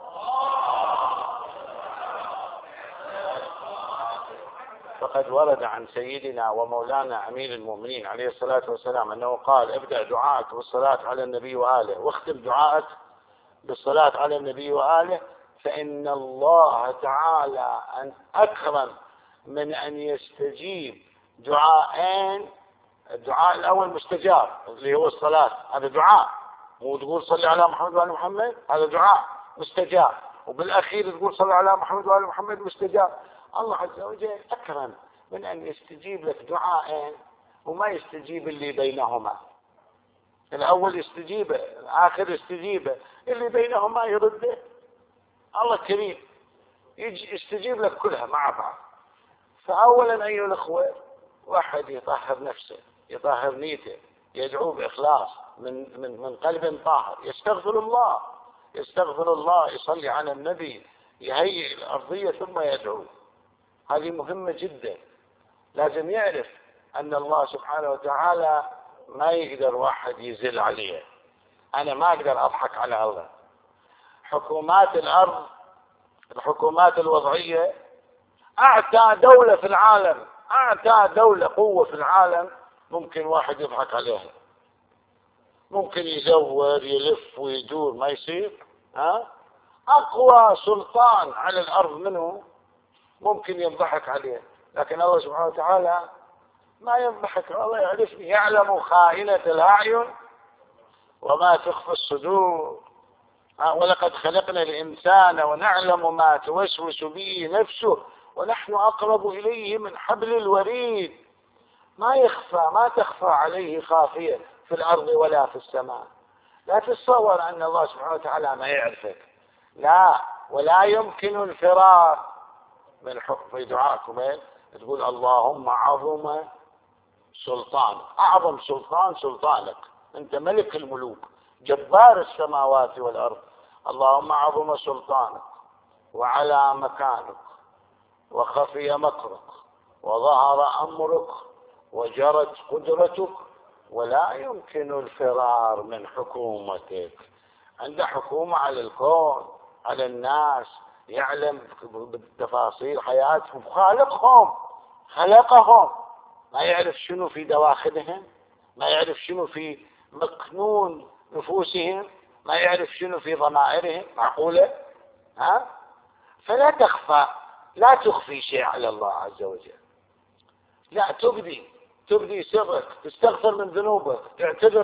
فقد ورد عن سيدنا ومولانا أمير المؤمنين عليه الصلاة والسلام أنه قال ابدأ دعاءك بالصلاة على النبي وآله، واختم دعاءك بالصلاة على النبي وآله، فإن الله تعالى أكرم من أن يستجيب دعاءين. الدعاء الأول مستجاب اللي هو الصلاة، هذا دعاء، مو تقول صلي على محمد وآل محمد، هذا دعاء مستجاب. وبالأخير تقول صلى على محمد وآل محمد مستجاب. الله عز وجل أكرم من أن يستجيب لك دعاء وما يستجيب اللي بينهما. الأول يستجيب، الآخر يستجيب، اللي بينهما يرده. الله كريم يجي يستجيب لك كلها مع بعض. فأولا أيها الأخوة، واحد يطهر نفسه، يطهر نيته، يدعو بإخلاص من قلب طاهر، يستغفر الله، يصلي على النبي، يهيئ الأرضية ثم يدعو. هذه مهمة جدا. لازم يعرف أن الله سبحانه وتعالى ما يقدر واحد يزل عليه. أنا ما أقدر أضحك على الله. حكومات الأرض، الحكومات الوضعية، أعتى دولة في العالم، أعتى دولة قوة في العالم، ممكن واحد يضحك عليها، ممكن يزور يلف ويدور ما يصير. أقوى سلطان على الأرض منه ممكن يضحك عليه، لكن الله سبحانه وتعالى ما يضحك. الله يعرفني، يعلم خائنة الأعين وما تخفي الصدور. ولقد خلقنا الإنسان ونعلم ما توسوس به نفسه ونحن أقرب إليه من حبل الوريد. ما تخفى عليه خافية في الأرض ولا في السماء. لا تتصور أن الله سبحانه وتعالى ما يعرفك، لا. ولا يمكن الفرار من حكم في دعائكم تقول اللهم عظم سلطان، أعظم سلطان سلطانك، أنت ملك الملوك جبار السماوات والأرض. اللهم عظم سلطانك وعلى مكانك وخفي مكرك وظهر أمرك وجرت قدرتك، ولا يمكن الفرار من حكومتك. عند حكومة على الكون، على الناس، يعلم بتفاصيل حياتهم، خلقهم، ما يعرف شنو في دواخلهم، ما يعرف شنو في مكنون نفوسهم، ما يعرف شنو في ضمائرهم. معقولة؟ فلا تخفى، لا تخفي شيء على الله عز وجل. لا، تبدي سرك، تستغفر من ذنوبك، تعتذر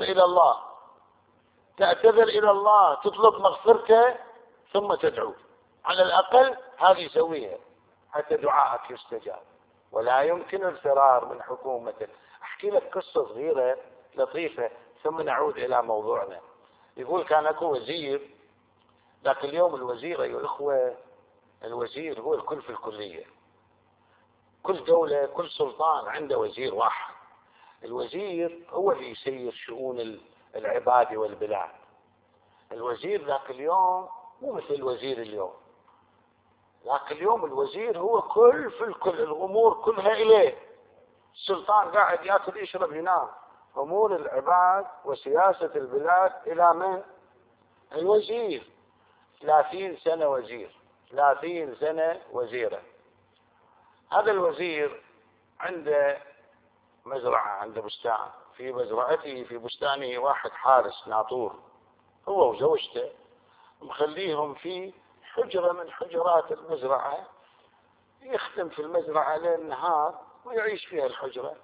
إلى الله، تطلب مغفرته ثم تدعو. على الأقل هذه سويها حتى دعائك يستجاب. ولا يمكن الفرار من حكومته. أحكي لك قصة صغيرة لطيفة ثم نعود إلى موضوعنا. يقول كان أكو وزير، لكن اليوم الوزير أيها الأخوة، الوزير هو الكل في الكلية. كل دولة، كل سلطان عنده وزير واحد. الوزير هو اللي يسير شؤون العباد والبلاد. الوزير ذاك اليوم مو مثل الوزير اليوم. ذاك اليوم الوزير هو كل في الكل، الأمور كلها إليه. السلطان قاعد يأكل يشرب ينام. أمور العباد وسياسة البلاد إلى من؟ الوزير. 30 سنة وزير، 30 سنة وزيرة. هذا الوزير عنده مزرعة، عنده بستان. في مزرعته، في بستانه، واحد حارس ناطور، هو وزوجته مخليهم في حجرة من حجرات المزرعة، يخدم في المزرعة ليل نهار ويعيش فيها الحجرة.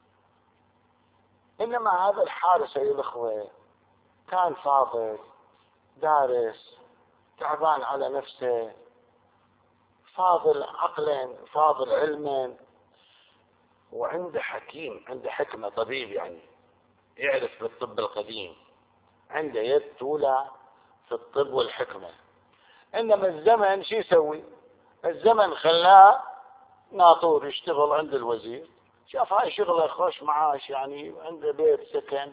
إنما هذا الحارس أيها الأخوة كان فاضل، دارس، تعبان على نفسه، فاضل عقلا، فاضل علما، وعنده حكيم، عنده حكمة، طبيب يعني، يعرف بالطب القديم، عنده يد طولة في الطب والحكمة. إنما الزمن شو يسوي؟ الزمن خلاه ناطور يشتغل عند الوزير. شاف هاي شغله خوش معاش، يعني عنده بيت سكن،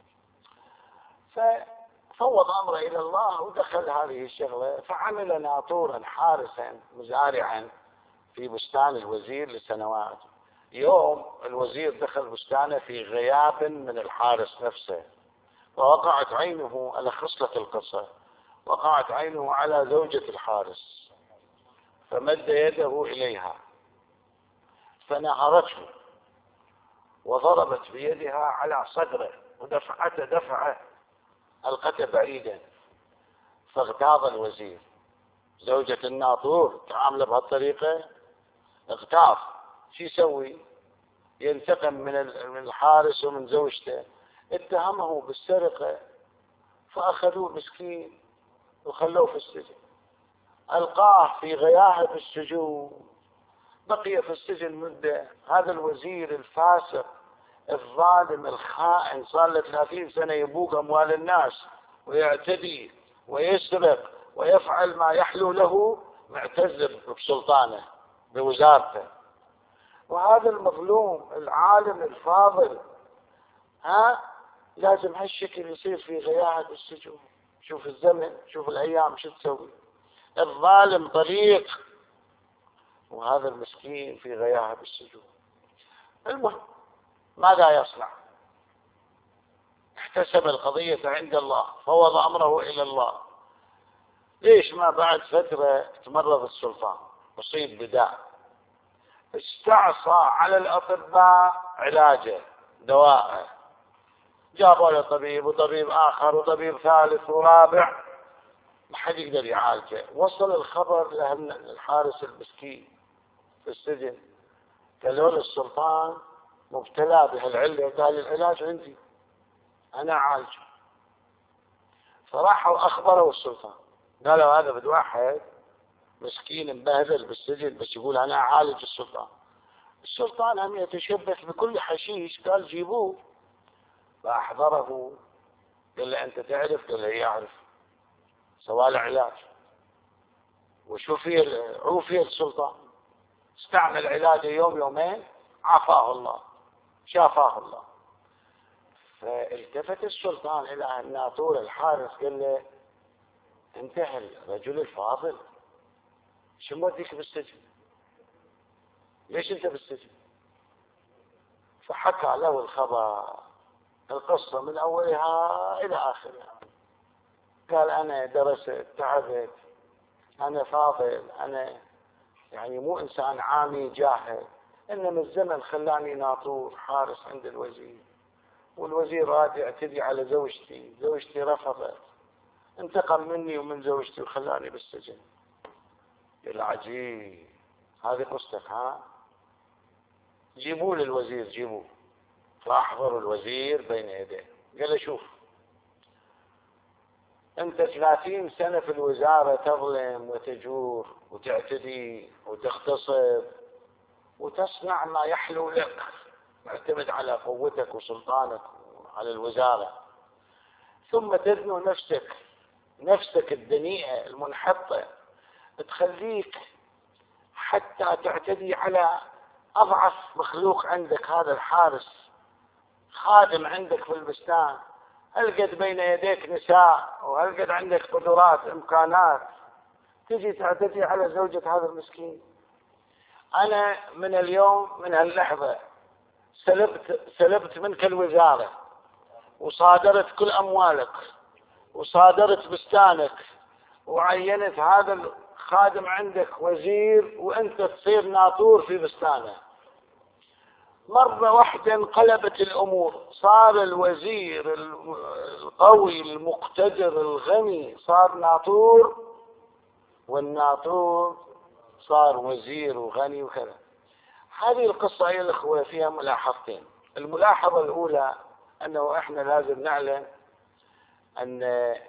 ففوض أمره إلى الله ودخل هذه الشغلة، فعمل ناطورا حارسا مزارعا في بستان الوزير لسنوات. يوم الوزير دخل بستانه في غياب من الحارس نفسه، فوقعت عينه، ألخص لك القصة، وقعت عينه على زوجة الحارس، فمد يده إليها فنهرته وضربت بيدها على صدره ودفعته دفعة ألقته بعيدا، فاغتاظ الوزير. زوجة الناطور تعامل بهالطريقة، اغتاظ. شو يسوي؟ ينتقم من الحارس ومن زوجته. اتهمه بالسرقة، فأخذوه مسكين وخلوه في السجن. ألقاه في غياهب السجون، بقي في السجن مدة. هذا الوزير الفاسق الظالم الخائن صار له 30 سنة يبوق أموال الناس ويعتدي ويسرق ويفعل ما يحلو له، معتز بسلطانه بوزارته. وهذا المظلوم العالم الفاضل لازم هالشكل يصير في غياهب السجون. شوف الزمن، شوف الأيام شو تسوي. الظالم طريق وهذا المسكين في غياهب السجون. المهم ماذا يصنع؟ احتسب القضية عند الله، فوض أمره إلى الله. ليش ما بعد فترة تمرض السلطان، أصيب بداء، استعصى على الأطباء علاجه دواءه، جابوا له طبيب وطبيب آخر وطبيب ثالث ورابع، ما حد يقدر يعالجه. وصل الخبر للحارس المسكين في السجن، قالوا له السلطان مبتلى بهالعلة، قال العلاج عندي أنا أعالجه. فراحوا أخبروا السلطان، قالوا هذا بد واحد مسكين مبهذل بالسجن بس يقول أنا أعالج السلطان. السلطان هم يتشبث بكل حشيش، قال جيبوه. فأحضره، قال له أنت تعرف؟ قال له يعرف. سوال علاج عوفي السلطان، استعمل علاجه يوم يومين، عافاه الله، شافاه الله. فالتفت السلطان إلى الناطور الحارس، قال له أنت الرجل الفاضل، شو موديك بالسجن؟ ليش أنت بالسجن؟ فحكى له الخبر، القصة من أولها إلى آخرها. قال أنا درست، تعبت، أنا فاضل، أنا يعني مو إنسان عامي جاهل، إنما الزمن خلاني ناطور حارس عند الوزير، والوزير راد يعتدي على زوجتي رفضت، انتقم مني ومن زوجتي وخلاني بالسجن. العجيب، هذه قصتك جيبوا للوزير، جيبوه. فأحضروا الوزير بين يديه، قال له شوف، أنت 30 سنة في الوزارة تظلم وتجور وتعتدي وتغتصب وتصنع ما يحلو لك، معتمد على قوتك وسلطانك على الوزارة، ثم تدنو نفسك الدنيئة المنحطة تخليك حتى تعتدي على أضعف مخلوق عندك، هذا الحارس خادم عندك في البستان، هلقد بين يديك نساء وهلقد عندك قدرات إمكانات، تجي تعتدي على زوجة هذا المسكين. أنا من اليوم من هاللحظة سلبت منك الوزارة وصادرت كل أموالك وصادرت بستانك وعينت هذا الخادم عندك وزير، وأنت تصير ناطور في بستانه. مرة واحدة انقلبت الأمور، صار الوزير القوي المقتدر الغني صار ناطور، والناطور صار وزير وغني وكذا. هذه القصة يا الأخوة فيها ملاحظتين. الملاحظة الأولى أنه إحنا لازم نعلم أن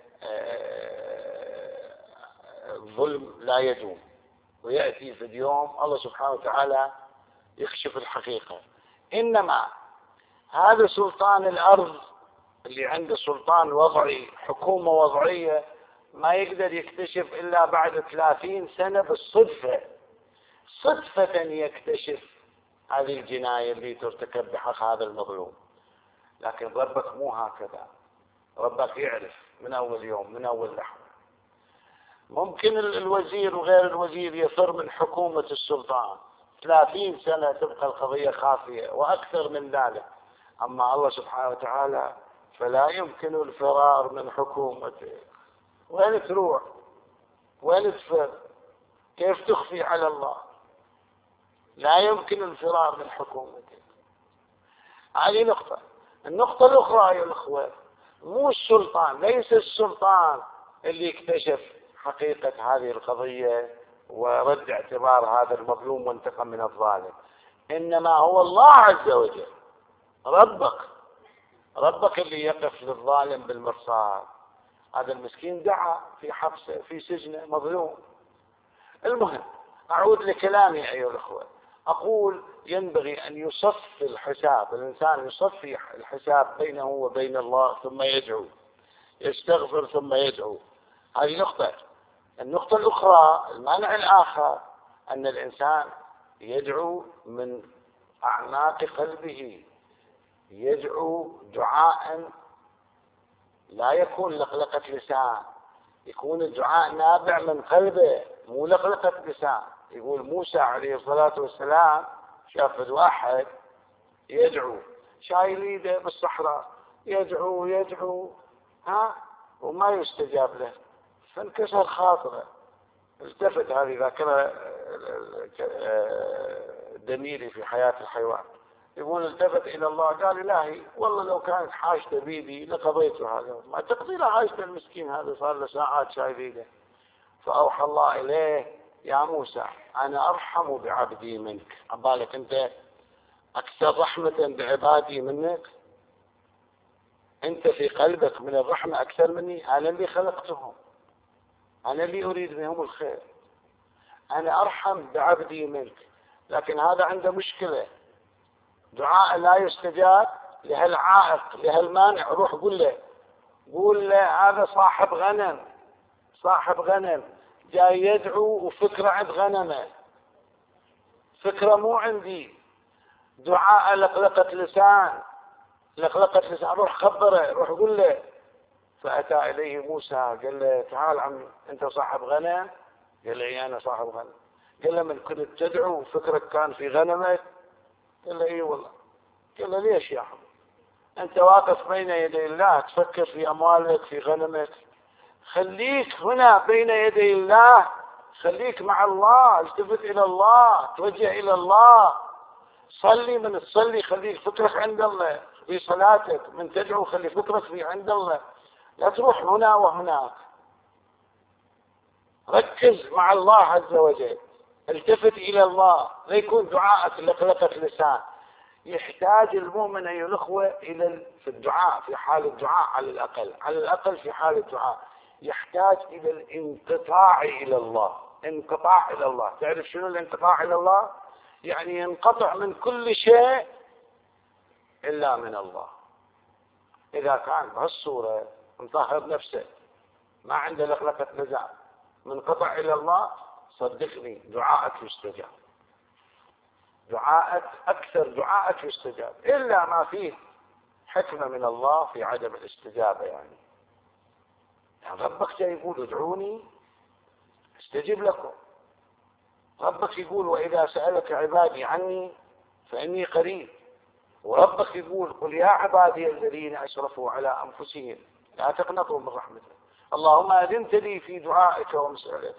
الظلم لا يدوم، ويأتي في اليوم الله سبحانه وتعالى يكشف الحقيقة. إنما هذا سلطان الأرض اللي عنده سلطان وضعي، حكومة وضعية، ما يقدر يكتشف إلا بعد 30 سنة بالصدفة، صدفة يكتشف هذه الجناية اللي ترتكب بحق هذا المظلوم. لكن ربك مو هكذا، ربك يعرف من أول يوم، من أول لحظة. ممكن الوزير وغير الوزير يفر من حكومة السلطان، 30 سنة تبقى القضية خافية وأكثر من ذلك. أما الله سبحانه وتعالى فلا يمكن الفرار من حكومته. وين تروح؟ وين تفر؟ كيف تخفي على الله؟ لا يمكن الفرار من حكومته. هذه نقطة. النقطة الأخرى يا الأخوة، مو السلطان، ليس السلطان اللي اكتشف حقيقة هذه القضية ورد اعتبار هذا المظلوم وانتقم من الظالم، إنما هو الله عز وجل، ربك اللي يقف للظالم بالمرصاد. هذا المسكين دعا في حبسه في سجنه مظلوم، المهم أعود لكلامي أيها الأخوة، أقول ينبغي أن يصفي الحساب، الإنسان يصفي الحساب بينه وبين الله ثم يدعو، يستغفر ثم يدعو. هذه نقطة. النقطة الأخرى، المانع الآخر، أن الإنسان يدعو من أعماق قلبه، يدعو دعاء لا يكون لقلقة لسان، يكون الدعاء نابع من قلبه مو لقلقة لسان. يقول موسى عليه الصلاة والسلام شاف واحد يدعو شايل يده بالصحراء، يدعو يدعو وما يستجاب له، فانكسر خاطره. التفت، هذه ذاكرة دميري في حياة الحيوان، يقول التفت إلى الله قال إلهي والله لو كانت حاجته بيدي لقضيته هذا، ما تقضي له حاجته المسكين هذا صار له ساعات شايل يده. فأوحى الله إليه يا موسى أنا أرحم بعبدي منك، عبالك أنت أكثر رحمة بعبادي منك؟ أنت في قلبك من الرحمة أكثر مني؟ أنا اللي خلقتهم، أنا اللي أريد بهم الخير، أنا أرحم بعبدي منك. لكن هذا عنده مشكلة، دعاء لا يستجاب لهالعائق لهالمانع. روح قول له هذا صاحب غنم، صاحب غنم جاي يدعو وفكرة عند غنمه، فكرة مو عندي، دعاء لقلقة لسان، لقلقة لسان. روح خبره، روح قل له. فأتى إليه موسى قال له تعال عمي أنت صاحب غنم؟ قال له إيه أنا صاحب غنم. قال له من كنت تدعو وفكرك كان في غنمك؟ قال له إيه والله. قال له ليش يا حبيبي أنت واقف بين يدي الله تفكر في أموالك في غنمك؟ خليك هنا بين يدي الله، خليك مع الله، التفت إلى الله، توجه إلى الله، صلي من تصلي خليك فكرك عند الله في صلاتك، من تدعو خلي فكرك في عند الله، لا تروح هنا وهناك. ركز مع الله عز وجل، التفت إلى الله، لا يكون دعاءك لقلقة لسان. يحتاج المؤمن أيها الأخوة في الدعاء، في حال الدعاء على الأقل في حال الدعاء يحتاج إلى الانقطاع إلى الله. انقطاع إلى الله، تعرف شنو الانقطاع إلى الله؟ يعني ينقطع من كل شيء إلا من الله. إذا كان بهالصورة مطهر نفسه ما عنده لقلقة لسان منقطع إلى الله، صدقني دعاءك يستجاب، دعاءك أكثر دعاءك يستجاب، إلا ما فيه حكمة من الله في عدم الاستجابة. يعني ربك يقول ادعوني استجب لكم، ربك يقول وإذا سألك عبادي عني فإني قريب، وربك يقول قل يا عبادي الذين أسرفوا على أنفسهم لا تقنطوا من رحمة اللهم أذنت لي في دعائك ومسألتك.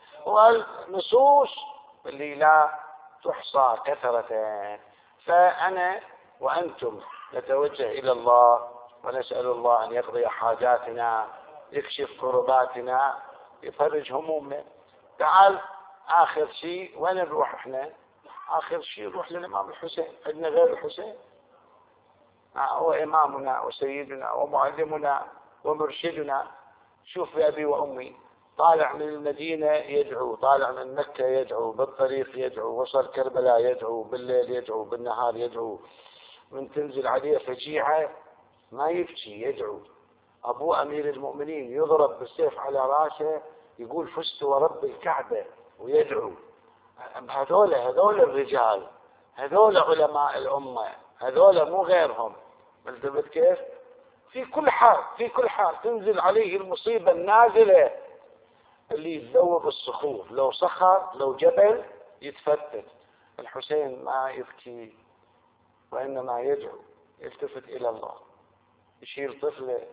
والنصوص اللي لا تحصى كثرة. فأنا وأنتم نتوجه إلى الله ونسأل الله أن يقضي حاجاتنا، يكشف كرباتنا، يفرج همومنا. تعال آخر شيء وين نروح احنا؟ آخر شيء نروح للإمام الحسين، عندنا غير الحسين؟ هو إمامنا وسيدنا ومعلمنا ومرشدنا. شوف يا أبي وأمي، طالع من المدينة يدعو، طالع من مكة يدعو، بالطريق يدعو، وصل كربلاء يدعو، بالليل يدعو، بالنهار يدعو، من تنزل عليه فجيعة ما يبكي يدعو. أبو أمير المؤمنين يضرب بالسيف على راسه يقول فزت ورب الكعبة ويدعو. هذول الرجال، هذول علماء الأمة، هذول مو غيرهم. التفت كيف؟ في كل حال تنزل عليه المصيبة النازلة اللي يذوب الصخور، لو صخر لو جبل يتفتت. الحسين ما يبكي وإنما يدعو، يلتفت إلى الله، يشيل طفله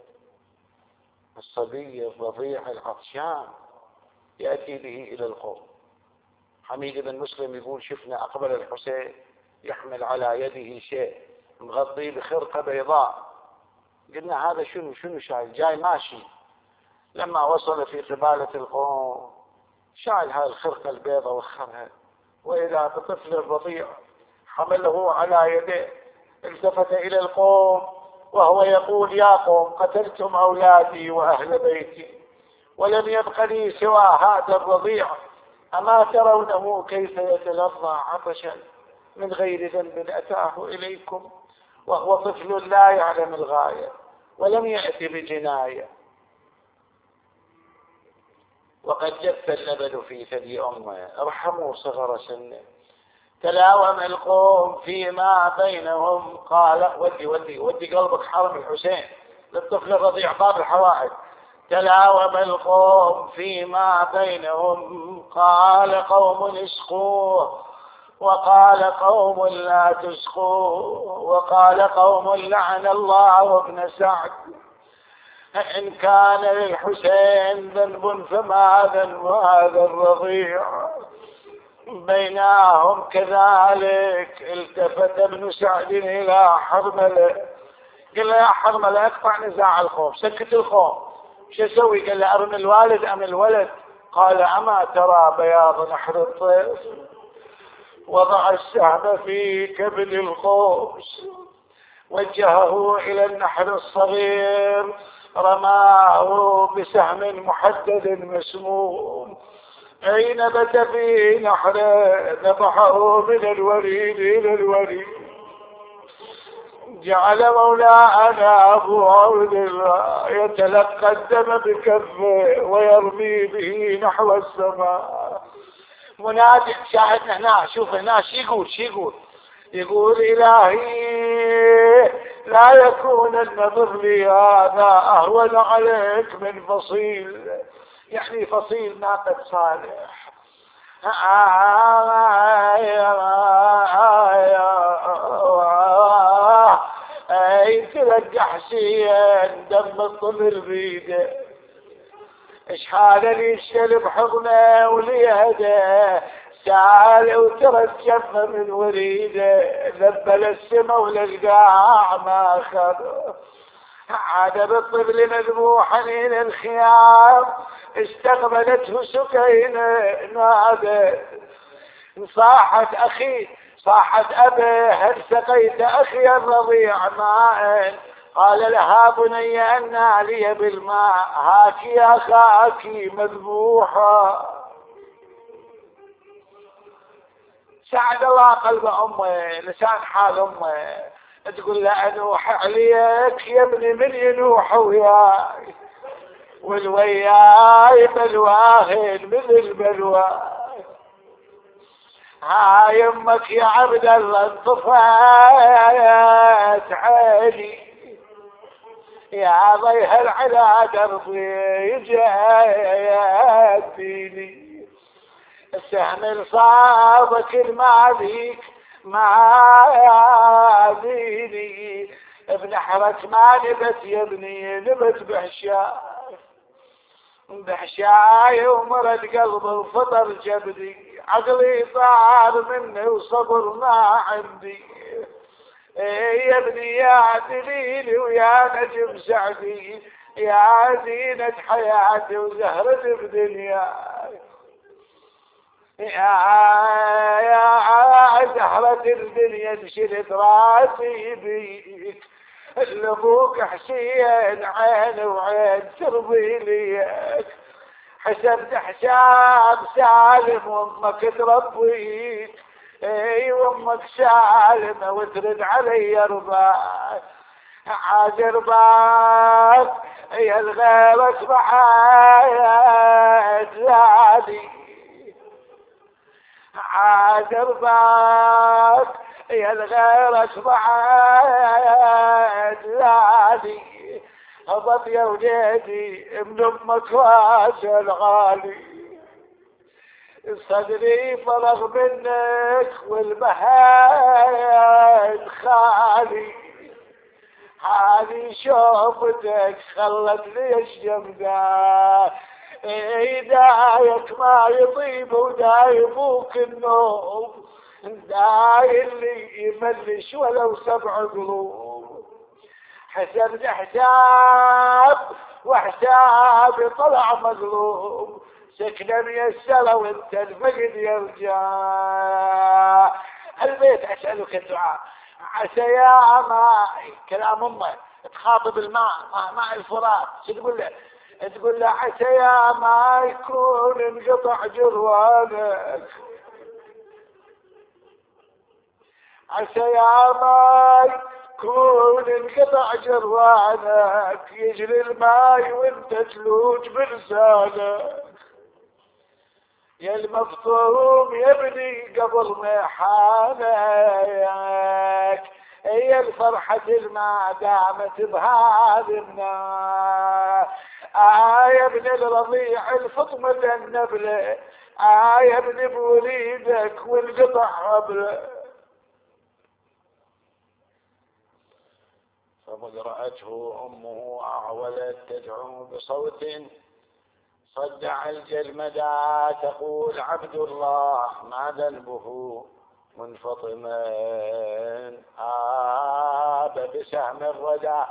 الصبي الرضيع العطشان يأتي به إلى القوم. حميد بن مسلم يقول شفنا أقبل الحسين يحمل على يده شيء مغطيه بخرقة بيضاء، قلنا هذا شنو شايل؟ جاي ماشي. لما وصل في قبالة القوم شايل هاي الخرقة البيضاء وخرها، وإذا بطفل الرضيع حمله على يديه. التفت إلى القوم وهو يقول يا قوم قتلتم أولادي وأهل بيتي ولم يبق لي سوى هذا الرضيع أما ترونه كيف يتلظى عطشا من غير ذنب أتاه إليكم وهو طفل لا يعلم الغاية ولم يأتي بجناية. وقد جف اللبن في ثدي أمه ارحموا صغر سنه. تلاوم القوم فيما بينهم قال ودي قلبك حرم الحسين للطفل الرضيع باب الحوائج. تلاوم القوم فيما بينهم قال قوم اسقوه وقال قوم لا تسقوه وقال قوم لعن الله ابن سعد. إن كان للحسين ذنب فما ذنب هذا الرضيع. بينهم كذلك التفت ابن سعد إلى حرملة قال له يا حرملة اقطع نزاع الخوف سكت الخوف. شو اسوي؟ قال له ارمي الوالد ام الولد؟ قال اما ترى بياض نحر الطيف وضع السهم في كبد القوس وجهه الى النحر الصغير رماه بسهم محدد مسموم حين بت في نحره ذبحه من الوريد الى الوريد. جعل مولانا أبو عبد الله يتلقى الدم بكفه ويرمي به نحو السماء. منادي شاهدنا هنا شوف هنا شو يقول إلهي لا يكون النظر لي هذا أهون عليك من فصيل يعني فصيل ناقة صالح. تلقى حسين دم الطفل بيده اشحال لي الشلب حضنه وليده سال وترجف من وريده ذبل السما وللقاع ما اخذ. عاد بالطفل مذبوحا الى الخيام استقبلته سكينه نادت صاحت اخي صاحت أبي هل سقيت أخي الرضيع ماء؟ قال لها بني أن لي بالماء هاك يا أخاك مذبوحة. سعد الله قلب أمه لسان حال أمه تقول له أنوح عليك يا ابني من ينوح وياي والوياي بلواهن من البلواي. هاي امك يا عبد الله انطفت عيني يا ضيها العلا دربي جاتيني السهم الصابك الماذيك ما ذيني بنحرك ما نبت يا ابني نبت بحشاي ومرد قلب الفطر جبدي عقلي طار مني وصبر ما عندي. يا ابني يا دليلي ويا نجم سعدي يا زينة حياتي وزهرة بدنياي يا زهرة الدنيا تشلت راسي بيك لابوك حسين عين وعين ترضي ليك حسبت حساب سالم وامك تربيك اي وامك سالمة وترد علي رضاك عاد رضاك يا الغير اصبح زادي عاد رضاك يا الغير اصبح زادي هبط يا وليدي من امك واسع الغالي صدري فرغ منك والبهايم خالي هذه شوفتك خلت لي الشمدان دايك ما يطيب ودايبوك النوم داي اللي يملش ولو 7 قلوب. حسبت حساب وحسابي طلع مظلوم سكنة ميسرة وانت الفقد يرجع. البيت اسألك الدعاء عسى يا ماء كلام امه تخاطب الماء ماء الفرات شو تقول له تقول له عسى يا ما يكون انقطع جروانك، عسى يا ما يكون انقطع جروانك، يجري الماي وانت تلوج بلسانك، يا المفطوم يا ابني قبل ما حالك، هي الفرحة ما دامت بهذمنا، يا ابن الرضيع الفطمة النبلة، يا ابن بوليدك والقطع حبله. فقد رأته أمه أعولت تدعو بصوت صدع الجلمدى تقول عبد الله ما ذنبه منفطما آب بسهم الردى.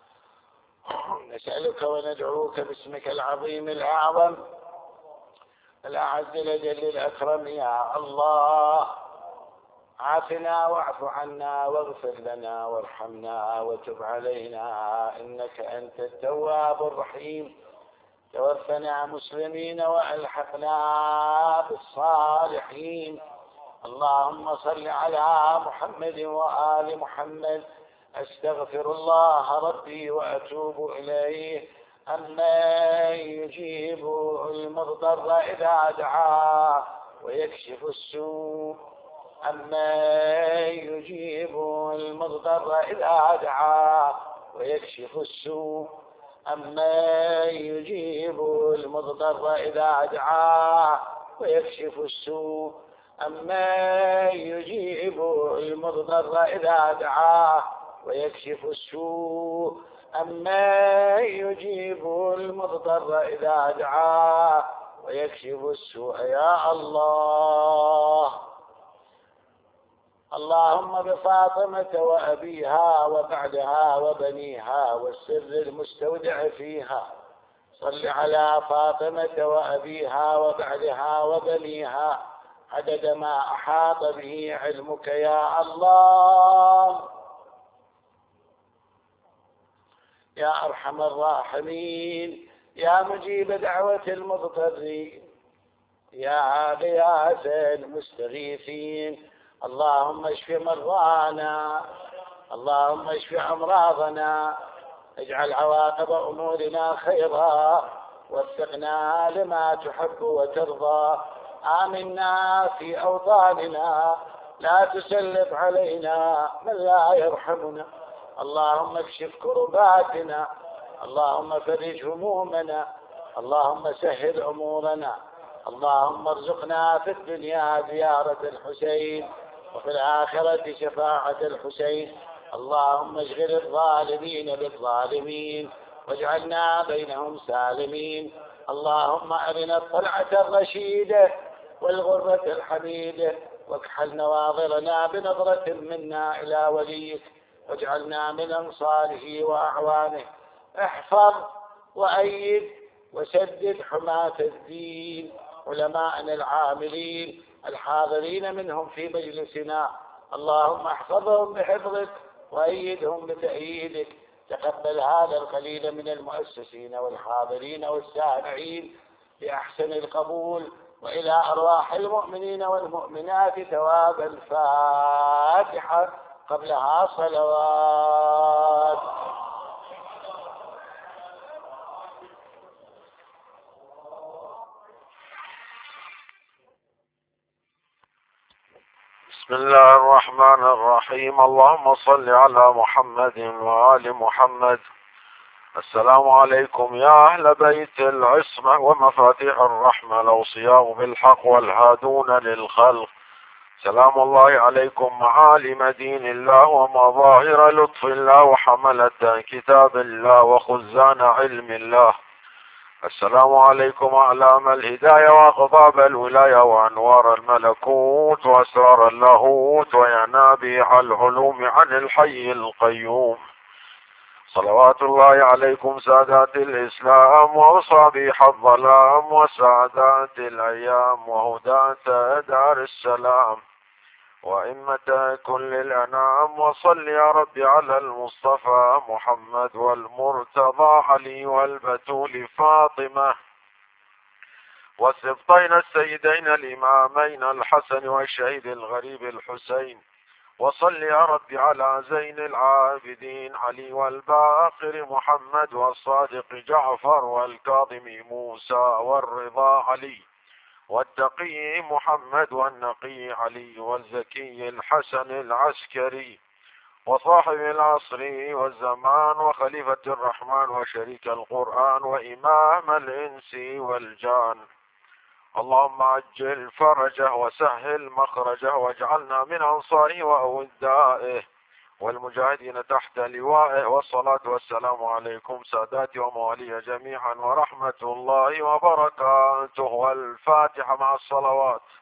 نسألك وندعوك باسمك العظيم الأعظم الأعز الأجل الأكرم يا الله، عافنا واعف عنا واغفر لنا وارحمنا وتب علينا إنك أنت التواب الرحيم. توفنا مسلمين وألحقنا بالصالحين. اللهم صل على محمد وآل محمد. أستغفر الله ربي وأتوب إليه. أما يجيب المضطر إذا دعاه ويكشف السوء، أما يجيب المضطر إذا دعاه ويكشف السوء، أما يجيب المضطر إذا دعاه ويكشف السوء، أما يجيب المضطر إذا دعاه ويكشف السوء، أما يجيب المضطر إذا دعاه ويكشف السوء يا الله. اللهم بفاطمة وأبيها وبعدها وبنيها والسر المستودع فيها، صل على فاطمة وأبيها وبعدها وبنيها عدد ما أحاط به علمك يا الله يا أرحم الراحمين، يا مجيب دعوة المضطرين، يا غياث المستغيثين. اللهم اشف مرضانا، اللهم اشف أمراضنا، اجعل عواقب أمورنا خيرا، وفقنا لما تحب وترضى. آمنا في أوطاننا، لا تسلط علينا من لا يرحمنا. اللهم اكشف كرباتنا، اللهم فرج همومنا، اللهم سهل أمورنا. اللهم ارزقنا في الدنيا زيارة الحسين وفي الآخرة شفاعة الحسين. اللهم اشغل الظالمين بالظالمين واجعلنا بينهم سالمين. اللهم أرنا الطلعة الرشيدة والغرة الحميدة، واكحل نواظرنا بنظرة منا إلى وليك، واجعلنا من أنصاره وأعوانه. احفظ وأيد وسدد حماة الدين، علماءنا العاملين الحاضرين منهم في مجلسنا، اللهم احفظهم بحفظك وأيدهم بتأييدك. تقبل هذا القليل من المؤسسين والحاضرين والسامعين بأحسن القبول، وإلى أرواح المؤمنين والمؤمنات ثواب الفاتحة قبلها صلوات. بسم الله الرحمن الرحيم. اللهم صل على محمد وآل محمد. السلام عليكم يا أهل بيت العصمة ومفاتيح الرحمة، الأوصياء بالحق والهادون للخلق. سلام الله عليكم معالم دين الله ومظاهر لطف الله وحملة كتاب الله وخزان علم الله. السلام عليكم أعلام الهداية وأقطاب الولاية وأنوار الملكوت وأسرار اللاهوت وينابيع العلوم عن الحي القيوم. صلوات الله عليكم سادات الإسلام وصبيح الظلام وسعادات الأيام وهداة دار السلام. وإمة كل الأنام، وصل يا رب على المصطفى محمد والمرتضى علي والبتول فاطمة، والسبطين السيدين الإمامين الحسن والشهيد الغريب الحسين، وصل يا رب على زين العابدين علي والباقر محمد والصادق جعفر والكاظم موسى والرضا علي والتقي محمد والنقي علي والزكي الحسن العسكري وصاحب العصر والزمان وخليفة الرحمن وشريك القرآن وإمام الإنس والجان. اللهم عجل فرجه وسهل مخرجه، واجعلنا من أنصاره وأودائه والمجاهدين تحت لوائه. والصلاة والسلام عليكم ساداتي وموالي جميعا، ورحمة الله وبركاته. والفاتحة مع الصلوات.